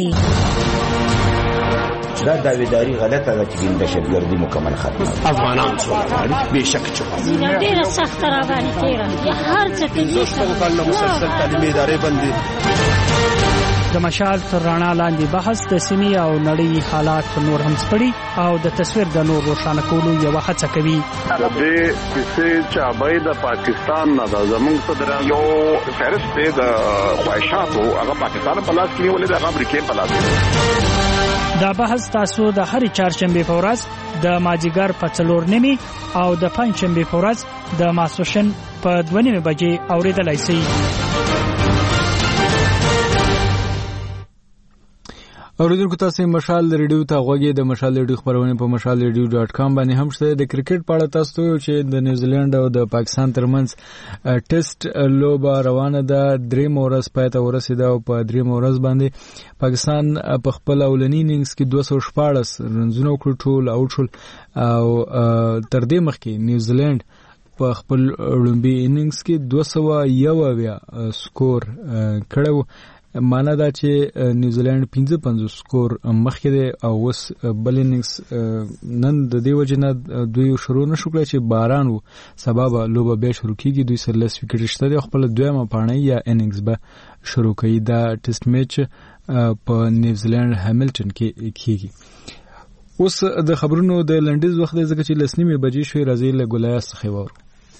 لاندې دا داویداری غلطه ده چې د دهشتګردي مکمل ختمه افغانان څومره به شک چوکا ډیره سخت راغلي تیرا یا هر څه کې څنګه مسلسل تعلیمي ادارې بندي. د مشال تر رڼا لاندې بحث د سیمې او نړۍ حالات نور هم سپړي او د تصویر د نور روښانه کولو یو هڅه کوي. د دې کیسې چابای د پاکستان نه د زمونږ صدران یو فهرست د خواهشاتو هغه پاکستان په لاس کې ولې د امریکای په لاس کې. دا بحث تاسو د هر چهارشنبه په ورځ د ماجیګر په 4:30 او د پنځشنبه په ورځ د ماسوشن په 2:30 بجې اوریدلای شئ. اوریدونکو تاسو مشال ریډیو ته غوږی د مشال ریډیو خبرونه په mashalradio.com باندې هم شته. د کرکټ په اړه تاسو ته چې د نیوزیلند او د پاکستان ترمنځ ټیسټ لوبه روانه ده، 3 ورځې پاتې ورسېده او په 3 ورځې باندې پاکستان په خپل اولنی اننګز کې 214 رنزونه کړل، ټول اوټ شول او تر دې مخکې نیوزیلند په خپل لومبي اننګز کې 201 سکور کړو. معنا دا چې نیوزیلند 55 سکور مخکې دی او اوس بل اننګز نن د دې وجنه دوی شروع نشو کړی چې باران وو سبب لوبه به شروع کیږي. دوی سره لس وکټ شته دي، خپل دویمه پاڼه یا اننګز به شروع کوي. دا ټیسټ میچ په نیوزیلند هاملټن کې کیږي. اوس د خبرونو د لنډیز وخت ځکه چې لسنیمه بجې شوې راځي له ګولایاس څخه وورو.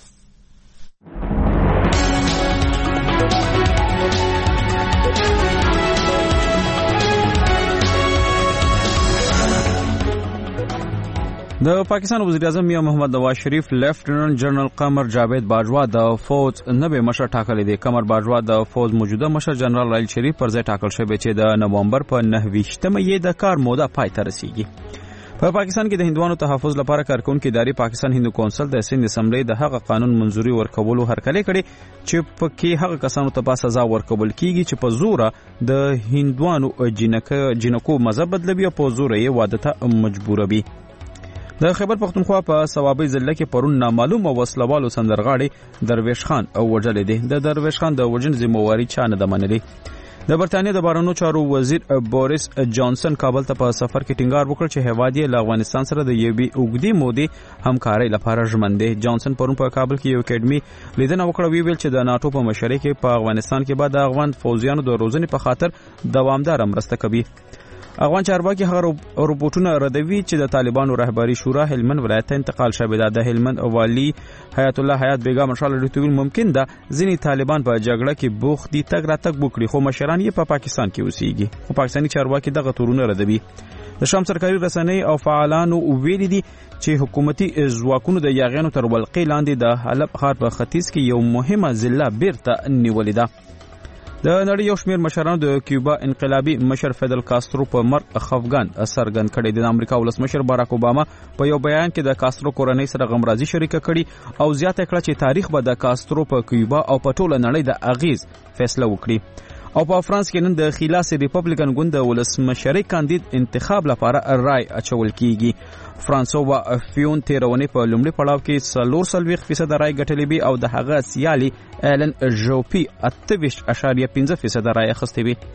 د پاکستان وزیر اعظم میا محمد نواز شریف لیفټیننټ جنرال قمر جاوید باجوا د فوج نوی مشر ټاکلی دی. قمر باجوا د فوج موجوده مشر جنرال رایل شریف پر ځای ټاکل شوی چې د نومبر په 29مه یې د کار موده پای ته رسیږي. په پاکستان کې د هندوانو تحفظ لپاره کارکونکو ادارې پاکستان هندو کونسل د سند اسمبلی د هغه قانون منځوري ورکولو هرکلی کړي چې پکې هغه کسانو ته په سزا ورکول کیږي چې په زوره د هندوانو جنکو مذهب بدلوي او په زوره یې واده ته مجبوروي. د خیبر پختونخوا په صوابۍ ضلع کې پرون نامعلومه وسلوالو سندرغاړي درویش خان او وژلی دی. د درویش خان د وژنې ذمہواري چا نه ده منلې. د برتانیې د بهرنیو چارو وزیر بوریس جانسن کابل ته په سفر کې ټینګار وکړ چې هیواد یې له افغانستان سره د یوې اوږدې مودې همکارۍ لپاره ژمن دی. جانسن پرون په کابل کې یو اکیډمي لیدنه وکړه. ویل چې د ناټو په مشرۍ کې په افغانستان کې به د افغان فوجیانو د روزنې په خاطر دوامداره مرسته کوي. افغان چارواکي هغه رپورټونه ردوي چې د طالبانو رهبری شورا هلمند ولایت ته انتقال شوی ده. د هلمند والی حیات الله حیات بیگا مشال لټول ممکن ده ځینې طالبان په جګړه کې بوخت دي تګ راتګ وکړي خو مشران یې په پاکستان کې اوسېږي. خو پاکستاني چارواکي دغه تورونه ردوي. د شام سرکاري رسنۍ او فعالانو ویلي دي چې حکومتي ځواکونو د یاغیانو تر ولقې لاندې د حلب ښار په ختیځ کې یو مهمه ضلع بیرته نیولې ده. د نړۍ یو شمېر مشرانو د کیوبا انقلابي مشر فیدل کاسترو په مرګ خفګان څرګند کړی دی. د امریکا ولسمشر باراک اوباما په یو بیان کې د کاسترو کورنۍ سره غمرازي شریکه کړي او زیاته کړه چې تاریخ به د کاسترو په کیوبا او په ټوله نړۍ د اغیز فیصله وکړي. او په فرانس کې نن د خلاص ریپبلیکن ګوند د ولسمشرۍ کاندید انتخاب لپاره رای اچول کیږي. فرانسوا فیون تیرونی په لومړي پړاو کې 40% رای ګټلې وي او د هغه سیالي ایلن ژوپی 28.5% رای اخیستې وي.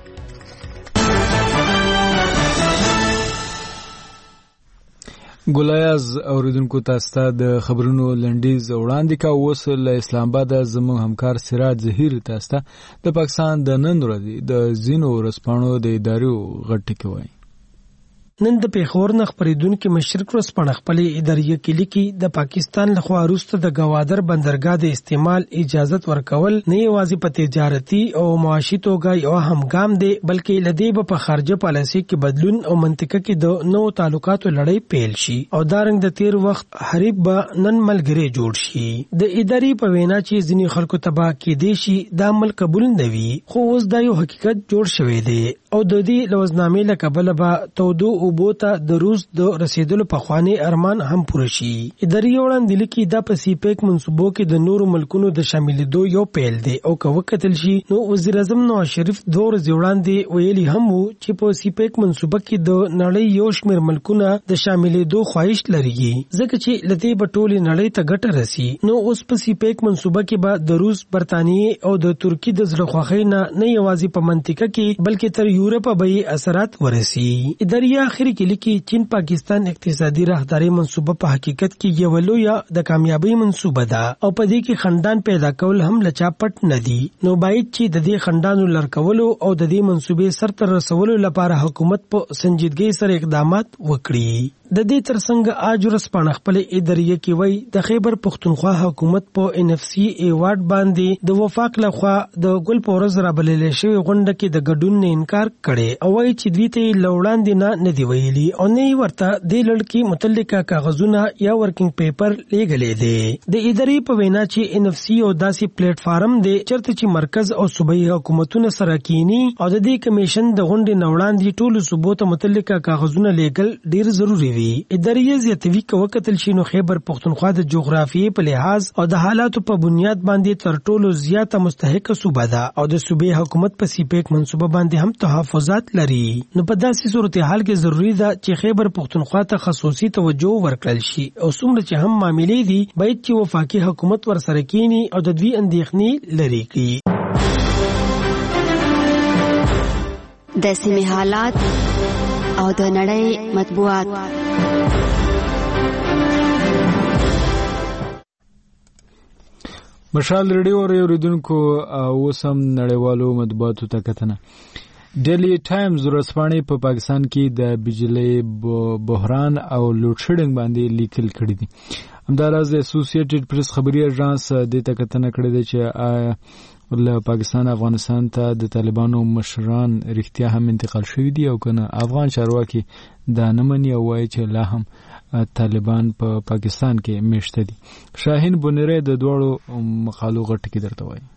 ګلایاز اوریدونکو تاسو ته د خبرونو لنډیز وړاندې کا. اوس له اسلام آباد زموږ همکار سراج ظهیر تاسو ته د پاکستان د نن ورځې د زینو ورسپانو د ادارو غټ کوي. نن د پیښور نه خبرېدونکو مشرق ورسپانه خپل ادارې کې لیکي د پاکستان لخوا وروسته د گوادر بندرګاه د استعمال اجازه ورکول نه یوازې په تجارتي او معاشي توګه یو هم ګام دی بلکې لدی په خارجه پالیسي کې بدلون او منطقه کې د نو تعلقاتو لړۍ پیل شي او دارنګ د تیر وخت حریب به نن ملګری جوړ شي. د ادارې په وینا چې ځینې خلکو تبا کې دي شي د عمل قبول نه وي خو اوس دا یو حقیقت جوړ شوی دی او د دې لوزنامې لقبل به تودو بوته د روس د رسیدلو په خواني ارمان هم پوره شي. ادارې وړاندې لیکي دا په سی پیک منصوبو کې د نورو ملکونو د شاملېدو یو پیل دی او که وکتل شي نو وزیر اعظم نواز شریف 2 ورځې وړاندې ویلي هم وو چې په سی پیک منصوبه کې د نړۍ یو شمېر ملکونه د شاملېدو خواهش لري ځکه چې لته په ټولې نړۍ ته ګټه رسي. نو اوس په سی پیک منصوبه کې به د روس برتانیې او د ترکی د زړه خوښۍ نه یوازې په منطقه کې بلکې تر یورپ به اثرات ورسي. ادارې اخر کې لیکي چین پاکستان اقتصادي راهداري منصوبه په حقیقت کې یو لوی د کامیابی منصوبه ده او په دې کې خندان پیدا کول هم لچا پټ نه دي. نو باید چې د دې خندانو لړکولو او د دې منصوبې سرته رسولو لپاره حکومت په سنجیدګۍ سره اقدامات وکړي. د دې ترڅنګ اج ورسپانه خپل ادارې کې وای د خیبر پختونخوا حکومت په NFC ایوارډ باندې د وفاق لخوا د ګل پورز را بللې شوی غونډه کې د ګډون نه انکار کړي او وای چې دوی ته لوړاندې نه دی ویلي او نه ورته د لړکی متعلقه کاغذونه یا ورکینګ پیپر لېږلې دي. د ادارې په وینا چې NFC او داسې پلیټ فارم دی چرته چې مرکز او صوبایي حکومتونه سره کینی او د دې کمیشن د غونډې نوړاندې ټولو صوبو ته متعلقه کاغذونه لېږل ډیر ضروری وي. ادارې زیاتوي که وکتل شي نو خیبر پختونخوا د جغرافیې په لحاظ او د حالاتو په بنیاد باندې تر ټولو زیاته مستحق صوبه ده او د صوبې حکومت په سی پیک منصوبه باندې هم تحفظات لري. نو په داسې صورتحال کې ضروری ده چې خیبر پختونخوا ته خصوصي توجه ورکړل شي او څومره چې هم معاملې دي باید چې وفاقي حکومت ورسره کینی او د دوی اندېښنې لري کړي. د سیمې حالات او د نړۍ مطبوعات. مشال ریډیو اوریدونکو اوس هم نړیوالو مطبوعاتو ته کتنه. ډیلی ټایمز ورځپاڼې په پاکستان کې د بجلی بحران او لوډ شیډینګ باندې لیکل کړي دي همداراز د اسوسییټډ پریس خبري اژانس د تکتنه کړې ده چې له پاکستان افغانستان ته د طالبانو مشران رښتیا هم انتقال شوي دي او کنه افغان چارواکي دا نه مني او وایي چې لا هم طالبان په پاکستان کې میشته دي. شاهین بونری د دوړو مقالو غټ کې درته وایي.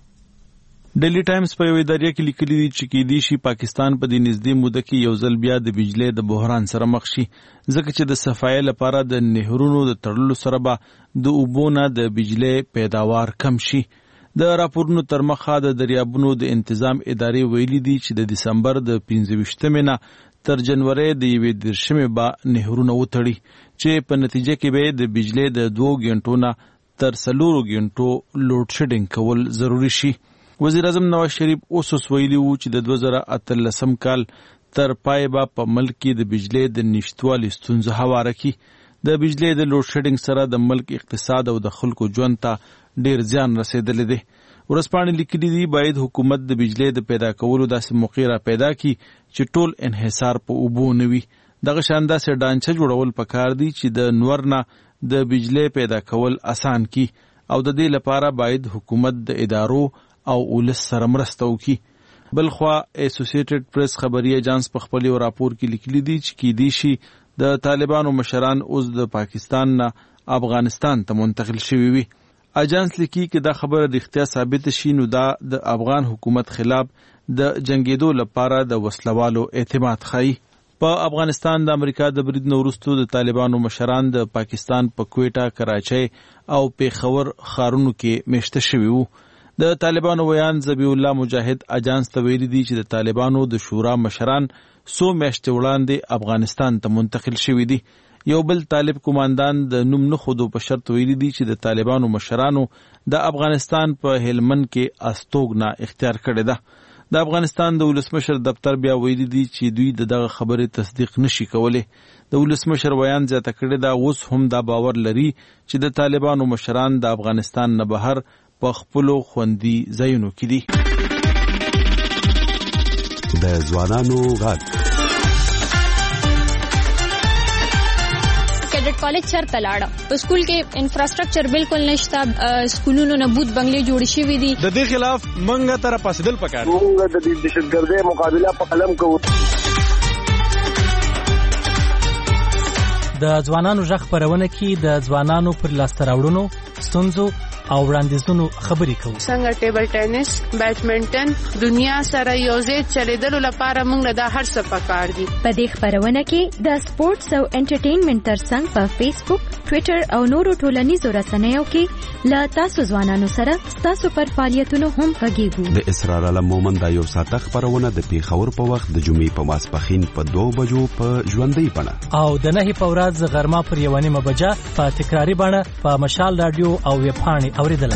ډیلی ټایمز په یو ادارې کې لیکلي دي چې کېدای شي پاکستان په دې نږدې موده کې یو ځل بیا د بجلی د بحران سره مخ شي ځکه چې د صفایي لپاره د نهرونو د تړلو سره به د اوبو نه د بجلی پیداوار کم شي. د راپورونو تر مخه د دریابونو د انتظام ادارې ویلي دي چې د دسمبر د 15 نه تر جنوري د 21 به نهرونه وتړي چې په نتیجه کې به د بجلی د 2 غنټو نه تر 4 غنټو لوډ شیډینګ کول ضروری شي. وزیر اعظم نواز شریف اوس ویلي وو چې د 2013 کال تر پای به په ملک کې د بجلی د نشټوالي ستونزه هواره کی. د بجلی د لوډ شیډینګ سره د ملک اقتصاد او د خلکو ژوند ته ډیر زیان رسیدلی دی. ورځپاڼې لیکلي دي باید حکومت د بجلی د پیدا کولو داسې موقع را پیدا کی چې ټول انحصار په اوبو نه وي. دغه شان داسې ډانچه جوړول پکار دي چې د نور نه د بجلی پیدا کول اسان کی او د دې لپاره باید حکومت د ادارو او ولس سره مرسته وکړي. بلخوا اسوسییټډ پریس خبري اژانس په خپل راپور کې لیکلي دي چې کېدای شي د طالبانو مشران اوس د پاکستان نه افغانستان ته منتقل شوي وي. اژانس لیکي چې دا خبره رښتیا ثابت شي نو دا د افغان حکومت خلاف د جنگیدو لپاره د وسلوالو اعتماد ښيي. په افغانستان د امریکا د برید نه وروسته د طالبانو مشران د پاکستان په کویټه، کراچۍ او پیښور ښارونو کې میشته شوي وو. د طالبانو ویان ذبیح الله مجاهد اجانس ته ویلي دي چې د طالبانو د شورا مشران څو میاشتې وړاندې افغانستان ته منتقل شوي دي. یو بل طالب کمانډان د نوم نه خودو په شرط ویلي دي چې د طالبانو مشرانو د افغانستان په هلمند کې استوګنه اختیار کړې ده. د افغانستان د ولسمشر دفتر بیا ویلي دي چې دوی دغه خبرې تصدیق نشي کولی. د ولسمشر ویان زیاته کړې ده اوس هم دا باور لري چې د طالبانو مشران د افغانستان نه بهر په خپلو خوندي ځایونو کې دي. د ځوانانو غږ کیډټ کالج چرته لاړه په سکول کې انفراستراکچر بالکل نشته سکولونو نه بوت بنگلې جوړ شوي دي. د دې خلاف منګه تر پاسدل پکار موږ د دهشتګردۍ مقابله په قلم کوو. د ځوانانو غږ خپرونه کې د ځوانانو پر لاسته راوړنو ستونزو او وړاندیزونو خبرې کوو. څنګه ټیبل ټینس، بیډمنټن دنیا سره یوځای چلیدلو لپاره موږ له دا هر څه پکار دي. په دې خبرونه کې د سپورتس او انټرټینمنټ ترڅنګ په فیسبوک، ټوئیټر او نورو ټولنیزو رسنیو کې له تاسو ځوانانو سره تاسو پر فعالیتونو هم غږیږو. د اسرار علم مومند یو ساعته خبرونه د پیښور په وخت د جمعې په ماسپښین په 2 بجو په ژوندۍ بڼه او د 9 په ورځ غرمه پر 1:30 بجه په تکراری بڼه په مشال رادیو او ویب پاڼې اوریدلای.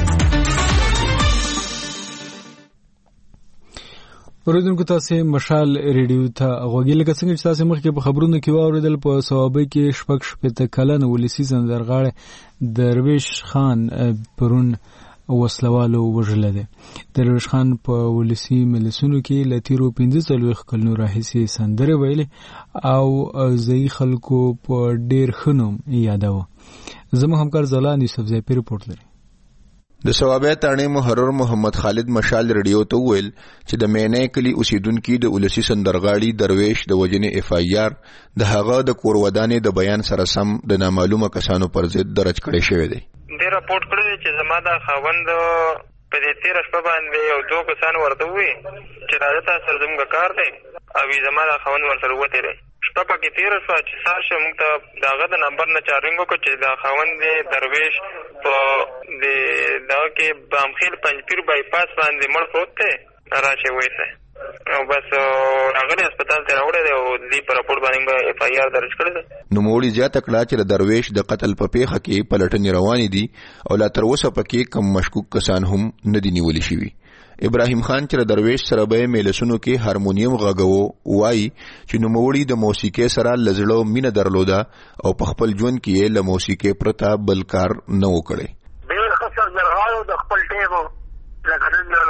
اوریدونکو تاسو مشال ریډیو ته غوږی لکه څنګه چې تاسو مخکې په خبرونو کې واوریدل په ثوابي کې شپږ شپته کلن ولسی سندرغاړي درویش خان پرون وسلوالو وژل دي. درویش خان په ولسی ملسونو کې لتیرو 15 کلونو راهیسي سندره ویلې او ځای خلکو په ډیر خنوم یادو. زموږ همکار زلان یوسف زیپی رپورټ لري. د ثوابي تاڼې محرر محمد خالد مشال ریډیو ته ویل چې د مینې کلی اوسیدونکو د ولسی سندرغاړي درویش د وجنې اف آی آر د هغه د کور ودانې د بیان سره سم د نامعلومه کسانو پر ضد درج کړی شوی دی. د راپورټ کړی چې زما د خاوند په دې 13 شپه باندې یو 2 کسان ورته وي چې راځه تاسو سره زموږ کار دی او زما د خاوند ورسره وته دی. شپه پکې 13 شوه چې سار شه موږ ته دغه د نمبر نه چارینګ وکړو چې د خاوند درویش په دغه کې بامخیل پنځپیر بایپاس باندې مړ پروت دی راشه وایسه او بس هغه هسپتال ته راوړی دی او دې په راپورټ باندې اف آی آر درج کړی دی. نوموړي زیاته کړه چې د درویش د قتل په پیښه کې پلټنې روانې دي او لا تر اوسه پکې کم مشکوک کسان هم نه دي نیول شوي. ابراهیم خان چې درویش سره به میلسونو کې هارمونیم غږاوه وایي چې نوموړي د موسیقي سره لزړو مینه درلوده او په خپل ژوند کې له موسیقي پرته بل کار نه وکړي. ډېر ښه سندرغاړی د خپل ټیم لکه نن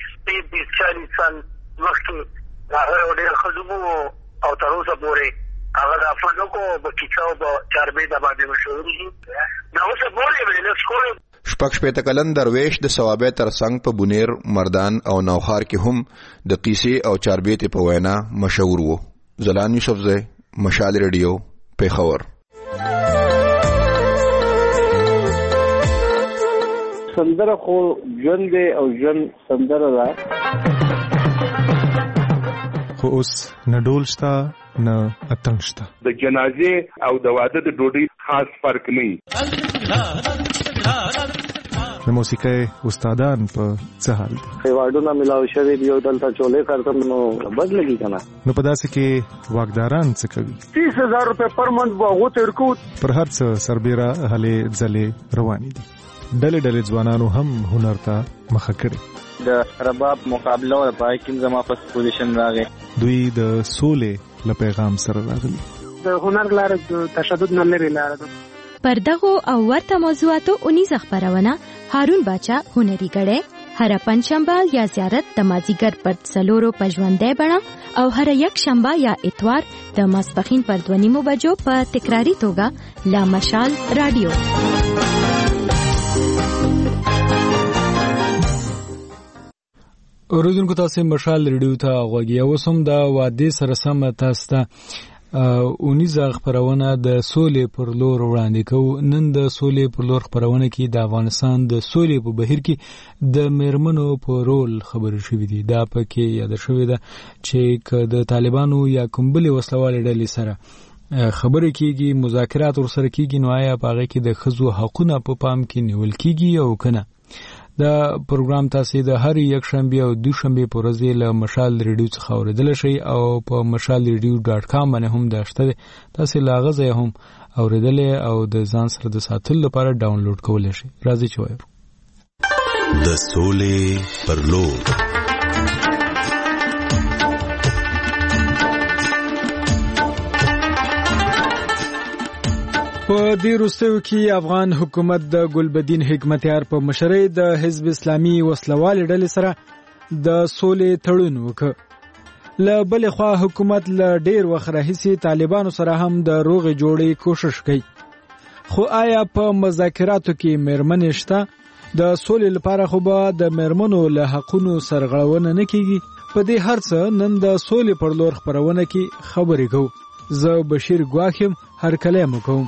30-40 سال مخکې هغه ډېر ښه نوم او تر اوسه پورې هغه د افغانو په کیسو په چاربې د باندې مشهور دي نو څه بولې ویل سکول شپږ شپېته کلن درویش د ثوابه ترڅنګ په بونیر مردان او نوخار کې هم د قیسې او چاربې په وینا مشهور وو. زلان یوسفزی، مشال ریډیو، پیښور. سندره خو ژوند دی او ژوند سندره ده، خو اوس نه ډول شته نه اتڼ شته. د جنازې او د واده د ډوډۍ خاص فرق نه وي. د موسیقۍ استادان په څه حال دي؟ ایوارډونه ملاوي شوي دي او دلته چولې کارتم نو بد لګي کنه. نو په داسې کې واګداران څه کوي؟ 30,000 روپے پر منث به تیر کو. پر هر څه سربېره هلې ځلې روانې دي. ډلې ډلې ځوانانو هم هنر ته مخه کړې. د رباب مقابله او پای کې زما په پوزیشن راغی. دوی د سولې له پیغام سره راغلي. د هنر لاره د تشدد نه لري لاره ده. پر دغو او ورته موضوعاتو 19 خبرونه هارون باچا هنري غړې هر پنځشنبه یا زیارت د مازیګر پر 4 په ژوندۍ بڼه او هر یک شنبه یا اتوار د ماسپخین پر 2:30 بجو په تکراری توګه لا مشال رادیو. اوریدونکو تاسو مشال ریډیو ته غوږی اوسم د واده سره سم تاسو ته اونیزه خبرونه د سولې پر لور وړاندې کوو. نن د سولې پر لور خبرونه کې د افغانستان د سولې په بهیر کې د میرمنو په رول خبرې شوې دي. دا پکې یاد شوې ده چې د طالبانو یا کومبلې وسلوالې ډلې سره خبرې کېږي، مذاکرات ورسره کېږي، نو آیا په هغه کې د ښځو حقونه په پام کې نیول کېږي او کنه؟ دا پروګرام تاسو د هر یک شنبه او دوشنبه په ورځ له مشال ریډیو څخه اوریدل شي او په mashalradio.com باندې هم داشته تاسو لاغزه هم اوریدل او د ځان سره د ساتلو لپاره ډاونلوډ کولای شئ. راځي چې وایو د سولې پر لور. په دې وروستیو کې افغان حکومت د ګلبدین حکمتیار په مشرۍ د حزب اسلامي وسلوال ډلې سره د سولې تړون وکړ. له بلې خوا حکومت له ډېر وخت راهیسې طالبانو سره هم د روغې جوړې کوشش کوي. خو آیا په مذاکراتو کې میرمنې شته؟ د سولې لپاره خو به د میرمنو له حقونو سرغړونه نه کیږي. په دې هر څه نن د سولې پر لور خبرونه کې خبرې کوو. زه بشیر ګواخیم هر کله مو کوم.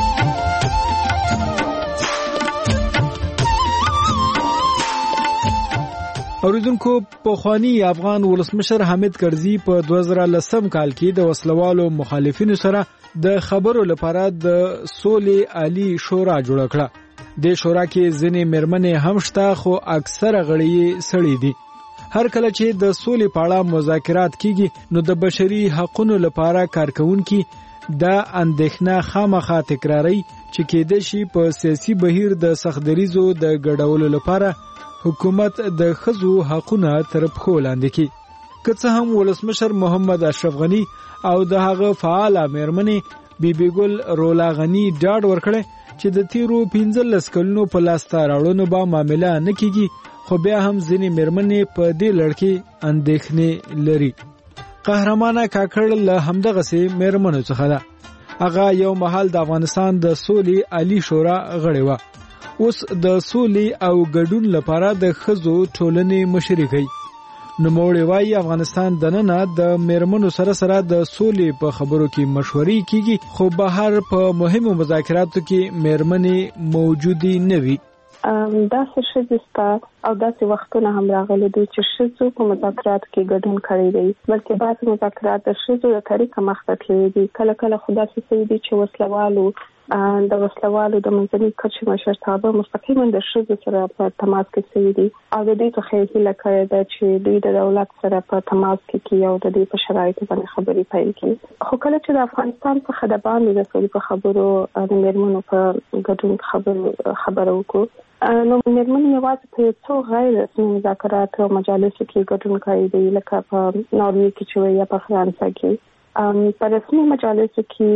اوریدونکو پخوانی افغان ولسمشر حامد کرزي په 2010 کال کې د وسلوالو مخالفینو سره د خبرو لپاره د سولې عالی شورا جوړ کړه. د شورا کې ځینې میرمنې هم شته خو اکثره غړي سړي دي. هر کله چې د سولې په اړه مذاکرات کیږي نو د بشري حقوقو لپاره کارکونکي دا اندېښنه خامخا تکراري چې کېدای شي په سیاسي بهیر د سختدریزو د ګډولو لپاره حکومت د ښځو حقونه تر پښو لاندې کړي. که څه هم ولسمشر محمد اشرف غنی او د هغه فعاله میرمنې بیبي ګل رولا غنی ډاډ ورکړي چې د تیرو 15 کلونو په لاسته راوړنو به معاملې نه کیږي، خو بیا هم ځینې میرمنې په دې لړ کې اندېښنې لري. قهرمانه کاکړ له همدغه سي میرمنو څخه ده. هغه یو مهال د افغانستان د سولې عالی شورا غړې و. اوس د سولې او ګډون لپاره د ښځو ټولنې مشري کوي. نوموړی وايي افغانستان دننه د میرمنو سره د سولې په خبرو کې مشورې کیږي، خو بهر په مهمو مذاکراتو کې میرمنې موجودي نه وي. داسې ښځې او داسې وختونه هم راغلي دي چې ښځو په مذاکراتو کې ګډون کړی دی، بلکې بعضې مذاکرات د ښځو د طریقه مخته تللي دي. کله کله خو داسې شوي دي چې وسلوالو د منځنۍ کچې مشرتابه مستقیما د ښځو سره په تماس کې شوي دي او د دې څخه هیله کړې ده چې دوی د دولت سره په تماس کې او د دې په شرایطو باندې خبرې پیل کړي. خو کله چې د افغانستان څخه د باندې د سولې په خبرو د میرمنو په ګډون خبرو وکړو، نو میرمنې یوازې په څو غیر رسمي مذاکرات او مجالسو کې ګډون کړی دی، لکه په ناروې کې چې یا په فرانسه کې. په رسمي مجالسو کې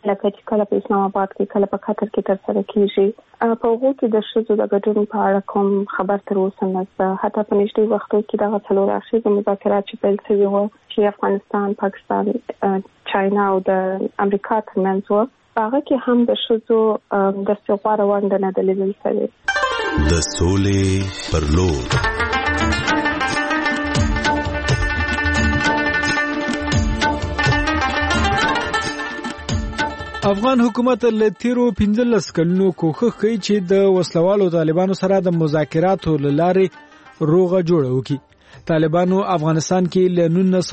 لکه چې کله په اسلام آباد کې کله په قطر کې ترسره کیږي. په هغو کې د ښځو د ګډون په اړه کوم خبر تر اوسه نشته. حتی په نږدې وختو کې دغه څلور اړخیزه مذاکرات چې پیل شوي وو چې افغانستان، پاکستان، چاینا او د امریکا ترمنځ وو، هغه کې هم د ښځو داسې غوره ونډه نه ده لیدل شوې. د سولې پر لور افغان حکومت له تیرو 15 کلونو کوښښ کوي چې د وسلوالو طالبانو سره د مذاکراتو لارې روغه جوړه وکړي. طالبانو افغانستان کې له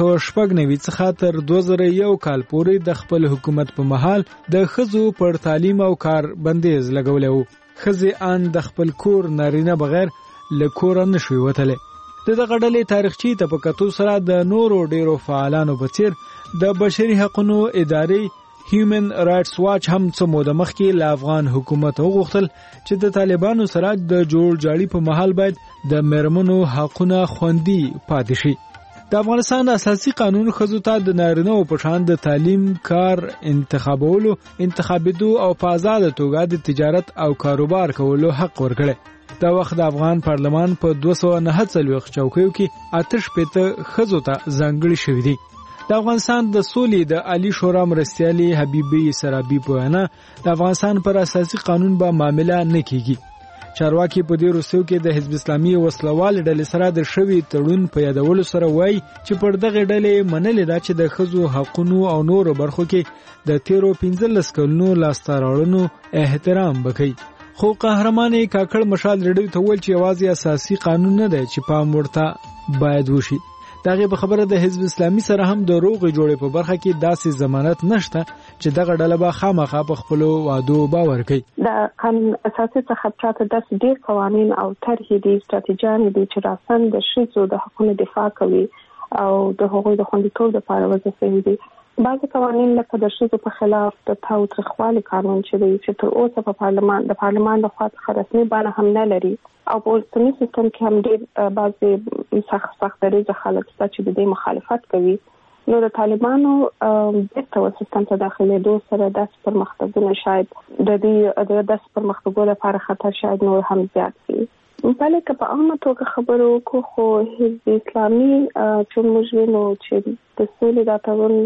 1996 څخه تر 2001 کال پورې د خپل حکومت په مهال د ښځو پر تعلیم او کار بندیز لګولی و. ښځې ان د خپل کور نارینه بغیر له کوره نشوي وتلی. دغه ډلې تاریخچې ته په کتو سره د نورو ډیرو فعالانو په څیر د بشري حقوقو ادارې هیومن رائټس واچ هم څه موده مخکې له افغان حکومت وغوښتل چې د طالبانو سره د جوړ جاړي په محل باید د میرمنو حقونه خوندي پاتې شي. د افغانستان اساسي قانون ښځو ته د نارینه او په شان د تعلیم، کار، انتخابولو، انتخابېدو او په آزاده توګه د تجارت او کاروبار کولو حق ورکړي. دا وخت د افغان پارلمان په 249 چوکیو کې 88 ښځو ته ځانګړي شوي دي. د افغانستان د سولې د عالی شورا مرستیالي حبیبي سرابي په وینا د افغانستان پر اساسي قانون به معامله نه کیږي. چارواکي په دې وروستیو کې د حزب اسلامي وسلوال ډلې سره د شوي تړون په یادولو سره وایي چې پر دغه ډلې منلې ده چې د ښځو حقونو او نورو برخو کې د تیرو 15 کلونو لاسته راوړنو احترام وکړي. خو قهرمان کاکړ مشال ریډیو ته ویل چې یوازې اساسي قانون نه دی چې پام ورته باید وشي. دغه په خبره د حزب اسلامي سره هم د روغې جوړې په برخه کې داسې ضمانت نشته چې دغه ډله به خامخا په خپل وعدو باور کوي. د قانون اساسي څخه پراته داسې ډېر قوانین او طرحې دي، ستراتیژیانې دي چې راسن د ښځو د حقوقو دفاع کوي او د هغوی د خوندیتوب لپاره وضع شوي دي. بعضې قوانین لکه د ښځو په خلاف د تاوتریخوالي قانون چې دی چې تر اوسه په پارلمان لخوا څخه رسمي بڼه هم نه لري او په اوسني سیستم کې هم ډېر بعضې سخت دریځه خلک شته چې د دې مخالفت کوي. نو د طالبانو بیرته سیستم ته داخلېدو سره داسې پرمختګونه شاید د داسې پرمختګو لپاره خطر شاید نور هم زیات شي. بلې که په عامه توګه خبرو وکړو خو حزب اسلامي چې موږ وینو چې د سولې د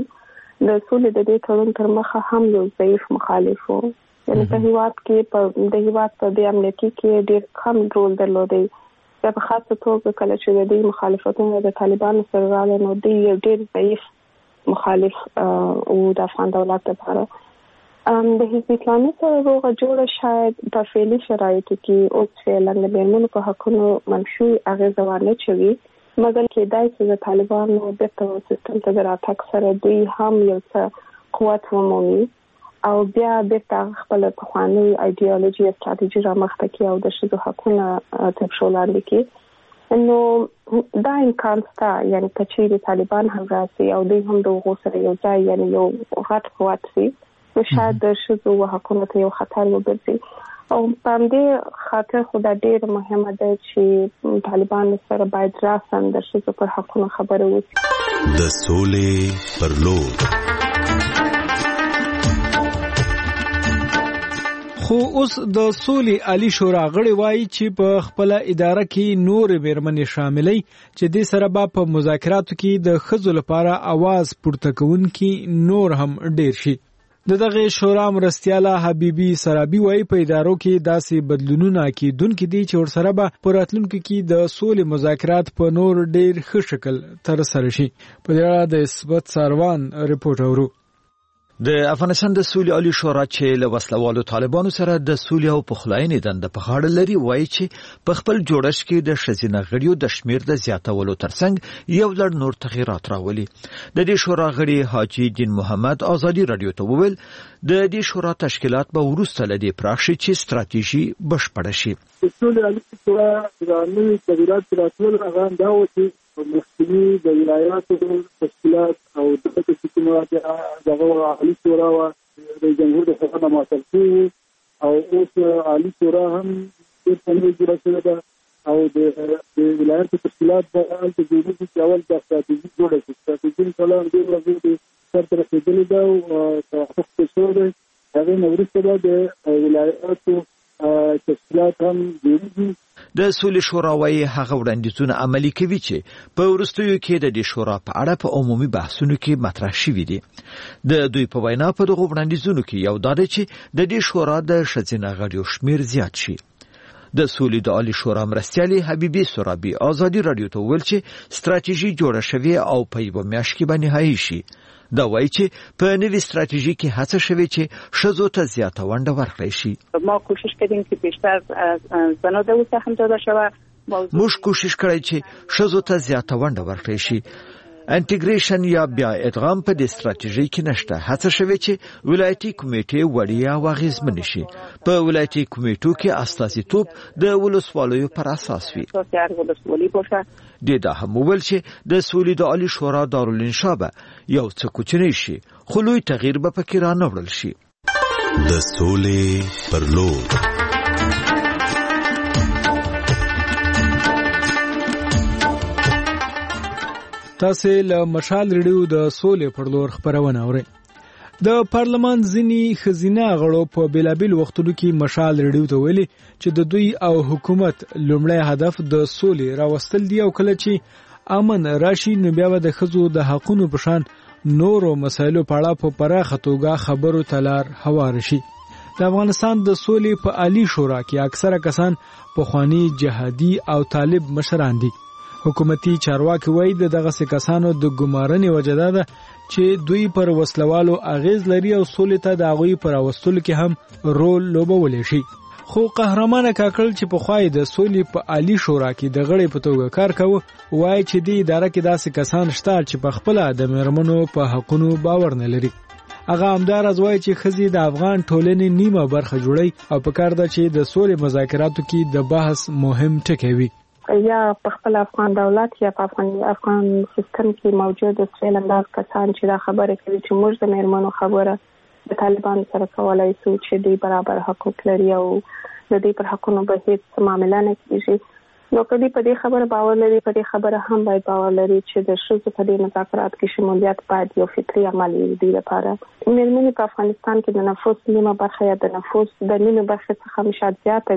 دې تړون تر مخه هم یو ضعیف مخالف و. یعنې په هیواد کې د هیواد په دې امنیتي کې ډېر کم رول درلودی. بیا په خاصه توګه کله چې د دې مخالفتونه د طالبانو سره راغله نو دوی یو ډېر ضعیف مخالف و د افغان دولت لپاره. د حزب اسلامي سره روغه جوړه شاید په فعلي شرایطو کې اوس فعلا د میرمنو په حقونو منفي اغېزه وانهچوي، مګر کېدای شي د طالبانو بیرته سیستم ته د راتګ سره دوی هم یو څه قوت ومومي او بیا بیرته خپل پخوانۍ ایډیالوژي استراتیژي رامخته کړي او د ښځو حقونه تر پښو لاندې کړي. نو دا امکان شته، یعنې که چیرې طالبان هم راسي او دوی هم د هغو سره یو ځای یعنې یو غټ قوت شي نو شاید د ښځو حقونو ته یو خطر وګرځي. او په همدې خاطر خو دا ډېره مهمه ده چې طالبانو سره باید راسن د ښځو پر حقونو خبرې وکړي. د سولې پر لور. خو اوس د سولې عالی شورا غړي وایي چې په خپل اداره کې نور میرمنې شاملې چې د سره په مذاکراتو کې د ښځو لپاره आवाज پورته کوونکي نور هم ډیر شي. دغه شورا مرستیاله حبیبي سرابي وایي په ادارو کې داسې بدلونونه کېدونکي دي چې ورسره به په راتلونکي کې د سولې مذاکرات په نور ډیر ښه شکل تر سره شي. په دې اړه د اثبات ساروان رپورټ اورو. د افغانستان د سولې عالی شورا چې له وسلوالو طالبانو سره د سولې او پخلاینې دنده په غاړه لري وایي چې په خپل جوړښت کې د ښځینه غړیو د شمیر د زیاتولو ترڅنګ یو لړ نور تغیرات راولي. د دې شورا غړي حاجی دین محمد ازادي رادیو ته وویل د دې شورا تشکیلات به وروسته لدی پراخ شي چې ستراتیژي بشپړه شي. سولې عالی شورا د نوي تغیرات راتلل هغه دا و چې مخکنی د ولایاتو تشکیلات او د حکومت دغه عالی شورا او د جمهور د حکومت مؤسسې او اوس عالی شورا هم د څنګه جوړه شوې ده او د ولایاتو تشکیلات د الته جوړېږي چې اول د استراتیژي جوړه شي. استراتیژي کله د ورځې سرته رسېدلې ده او توافق پرې شوی دی. هغې نه وروسته به د ولایاتو تشکیلات هم جوړېږي. د سولې شورا وايي هغه وړاندیزونه عملي کوي چې په وروستیو کې د دې شورا په اړه په عمومي بحثونو کې مطرح شوي دي. د دوی په وینا په دغه وړاندیزونو کې یو دا دی چې د دې شورا د ښځینه غړیو شمیر زیات شي. د سولې د عالی شورا مرستیالي حبیبي سرابي ازادي رادیو ته ویل چې ستراتیژي جوړه شوې او په یوه میاشت کې به نهایی شي. دا وایي چې په نوې ستراتیژي کې هڅه شوې چې ښځو ته زیاته ونډه ورکړی شي. ما کوشش کردیم که بیشتر زنان سهم داده شود. موږ کوشش کړی چې ښځو ته زیاته ونډه ورکړی شي. انټیګریشن یا بیا ادغام په دې ستراتیژي کې نشته. هڅه شوې چې ولایتي کمیټې وړیا او اغېزمنې شي. په ولایتي کمیټو کې استازیتوب د ولسوالیو پر اساس وي. د دا هم ویل چې د سولې د عالی شورا دارالانشا به یو څه کوچنی شي خو لوی تغییر به پکې رانه وړل شي. د سولې پر لور تاسو له مشال ریډیو د سولې پر لور خبرونه اورئ. د پارلمان ځینی خزینه غړو په بیلابل وختونو کې مشال ریډیو ته ویلي چې د دوی او حکومت لومړی هدف د سولې راوستل دی او کله چې امن راشي نو بیا د خزو د حقونو په شان نورو مسایلو په اړه په پراخه توګه خبرو تلار هوار شي. د افغانستان د سولې په عالی شورا کې اکثره کسان پخوانی جهادي او طالب مشران دي. حکومتي چارواکي وایي دغه کسانو د ګمارنې وجه ده چې دوی پر وسلوالو اغیز لري او سولې ته د هغوی پر راوستلو کې هم رول لوبولی شي. خو قهرمان کاکل چې په خوای د سولې په عالی شورا کې د غړي په توګه کار کوي وایي چې د اداره کې داسې کسان شته چې په خپل د میرمنو په حقونو باور نه لري. هغه همدار از وایي چې خزي د افغان ټولنې نیمه برخه جوړي او په کار ده چې د سولې مذاکراتو کې د بحث مهم ټکی وي. یا په خپل افغان دولت یا په افغان سیستم کې موجود سیل انداز کسان چې دا خبره کوي چې موږ د میرمنو خبره د طالبانو سره کولای شو چې دوی برابر حقوق لري او د دې پر حقونو به هیڅ معامله نه کیږي. نو کله په دې خبره باور لري په دې خبره هم باید باور لري چې د ښځو په دې مذاکرات کې شمولیت باید یو فطري عمل وي لپاره. میرمنې په افغانستان کې د نفوس نیمه برخه یا د نفوس د نیمه برخه څخه مشاد زیاته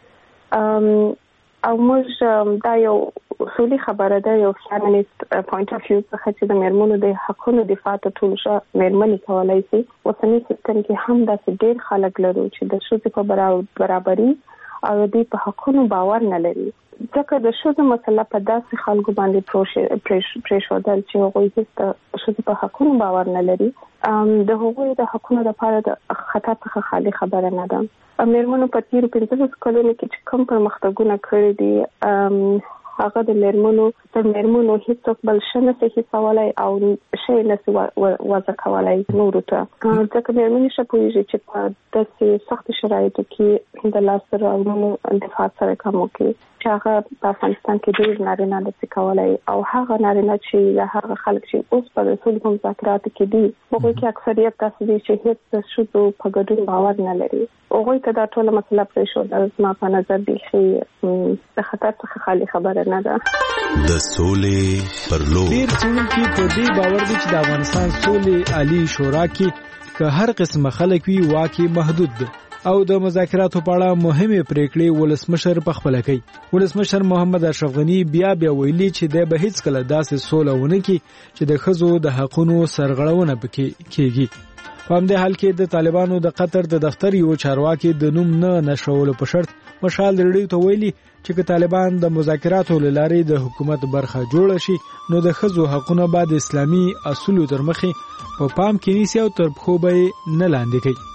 وي او موږ دا یو اصولي خبره ده یو فیمینیست پوینټ اف ویو څخه چې د میرمنو د حقونو دفاع ته ټول میرمنې کولای شي. اوسنی سیستم کې هم داسې ډېر خلک لرو چې د ښځو په برابري او د په حقونو باور نه لري. ځکه د ښځو مسله په داسې خلکو باندې پرېښودل چې هغوی هیڅ د ښځو په حقونو باور نه لري د هغوی د حقونو لپاره د خطر څخه خالي خبره نه ده. میرمنو په تیرو 15 کلونو کې چې کوم پرمختګونه کړي دي هغه د میرمنو هیڅوک بل شنه څه حسابولای او شی نسی وضع کولای نورو ته. ځکه میرمنې شپويږي چې په داسې سخت شرایطو کې د لاس راوړلو دفاع سره کوم کوي چې هغه په افغانستان کې ډېر نارینه د کولای او هغه نارینه چې هغه خلک چې اوس په رسول کوم ذکرات کې دي هغه کې اکثریت تاسو دي چې هیڅ شذو په ګډون باور نه لري. هغه ته دا ټول مسله پرې شو د ما په نظر دي چې د خطر څخه خالي خبره نه ده. د سولې پر لور ډیر څومره په دې باور دي چې د افغانستان سولې عالی شورا کې که هر قسم خلک وي واکي محدود دي او د مذاکراتو په اړه مهمه پریکړې ولسمشر په خپل کوي. ولسمشر محمد اشرف غنی بیا ویلي چې د به هیڅ کله داسې سولهونه کې چې د خزو د حقونو سرغړونه پکې کیږي. په همدې حال کې د طالبانو د قطر د دفتر یو چارواکي د نوم نه نشولو په شرط مشال ریډیو ته ویلي چې طالبان د مذاکراتو لارې د حکومت برخه جوړ شي نو د خزو حقونه بعد اسلامي اصولو تر مخې په پام کې نیسي او تر پخو به نه لاندې کوي.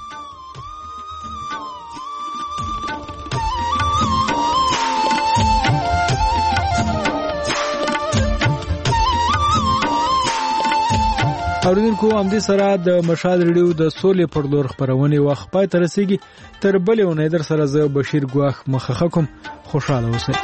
اوریدونکو هم دې سره د مشال ریډیو د سولې پر لور خبرونه وخت پای تر رسیدي تر بلې ونې در سره زه بشیر ګواخ مخخه کوم. خوشاله اوسئ.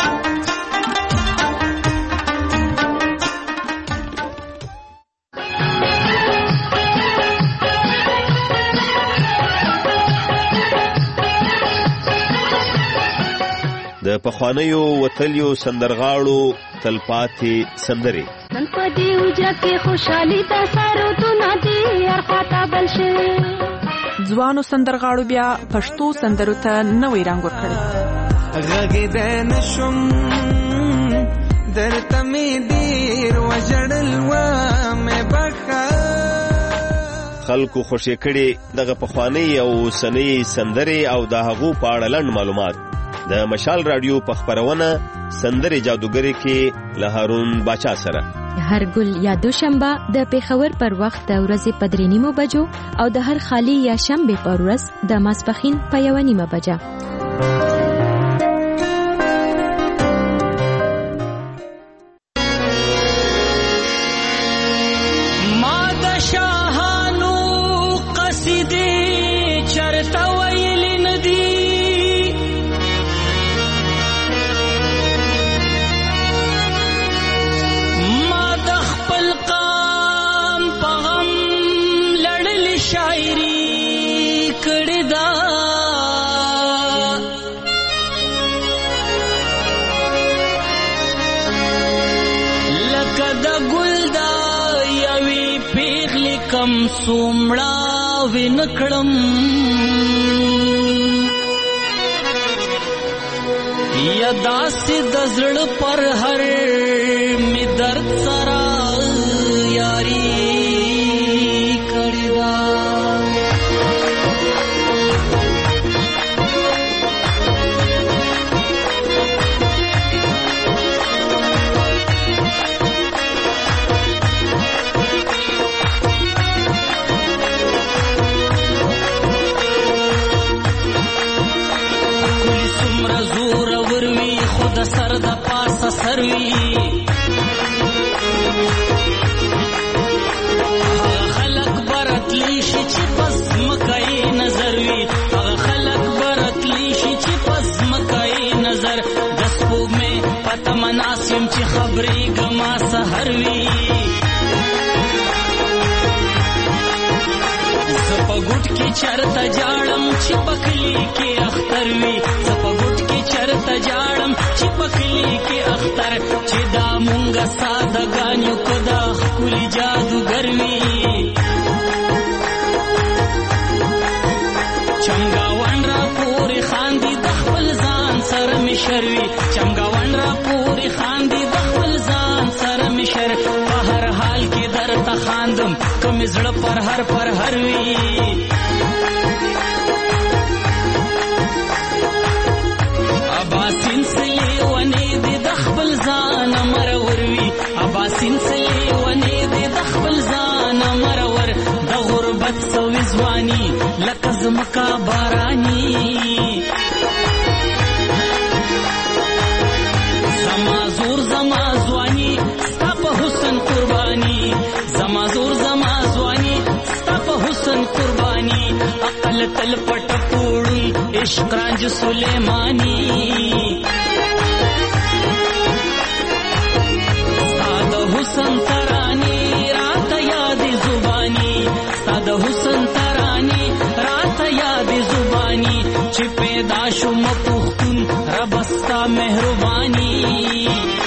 د پخوانیو وتلیو سندرغاړو تلپاتې سندرې نن په دې وجه کې خوشحالي دا سارو تو هر خواته بل شوي. ځوانو سندرغاړو بیا پښتو سندرو ته نوی رنګ ورکړی. غږېدی نشم درته مې ډېر وژړل ومې بخښه. خلکو خوشې کړي دغه پخوانۍ او اوسنۍ سندرې او د هغو په اړه لنډ معلومات د مشال رادیو په خپرونه سندرې جادوګرې کې له هارون باچا سره هر ګل یا دوشنبه د پیښور پر وخت د ورځې په 3:30 بجو او د هر خالی یا شنبه پر ورځ د ماسپښین په 1:30 بجه. سومړه وینکړم یا داسې د زړه پر هر می درد سره یاري کړی دا. سر د پاسه سروي خلق برتلی شي چې پس مکای نظر وي. خلق برتلی شي چې پس مکای نظر د سپوږمۍ پته مناسم چې خبرې ګما سحر وي. زپګټ کې چرته جاړم چې پکلی کې اختر وي. زپګټ کې چرته جاړم چې پکلی کې اختر چې دا مونږه سادهګانیو کدا ښکلي جادوګر وي. چمګاون را پورې خاندي د خپل ځان سره مشر وي. چمګاون را پورې خاندي د خپل ځان سره مشر. په هر حال کې درته خاندم کوم زړه پر هر وي. اباسین سلی ونی دی د خپل ځان مرور وي. اباسین سلی ونی دی د خپل ځان مرور. د غربت سوي ځواني لکه زمکا باراني. زما زور زما ځواني ستا په حسن قرباني. زما زور زما ځواني ستا په حسن قرباني. عقل تل پټ پوړی عشق رانج سلیمانی. ستا د حسن ترانی رات یاد زبانی. ستا د حسن ترانی رات یاد زبانی. چې پیدا شو مپختون رب ستا مهربانی.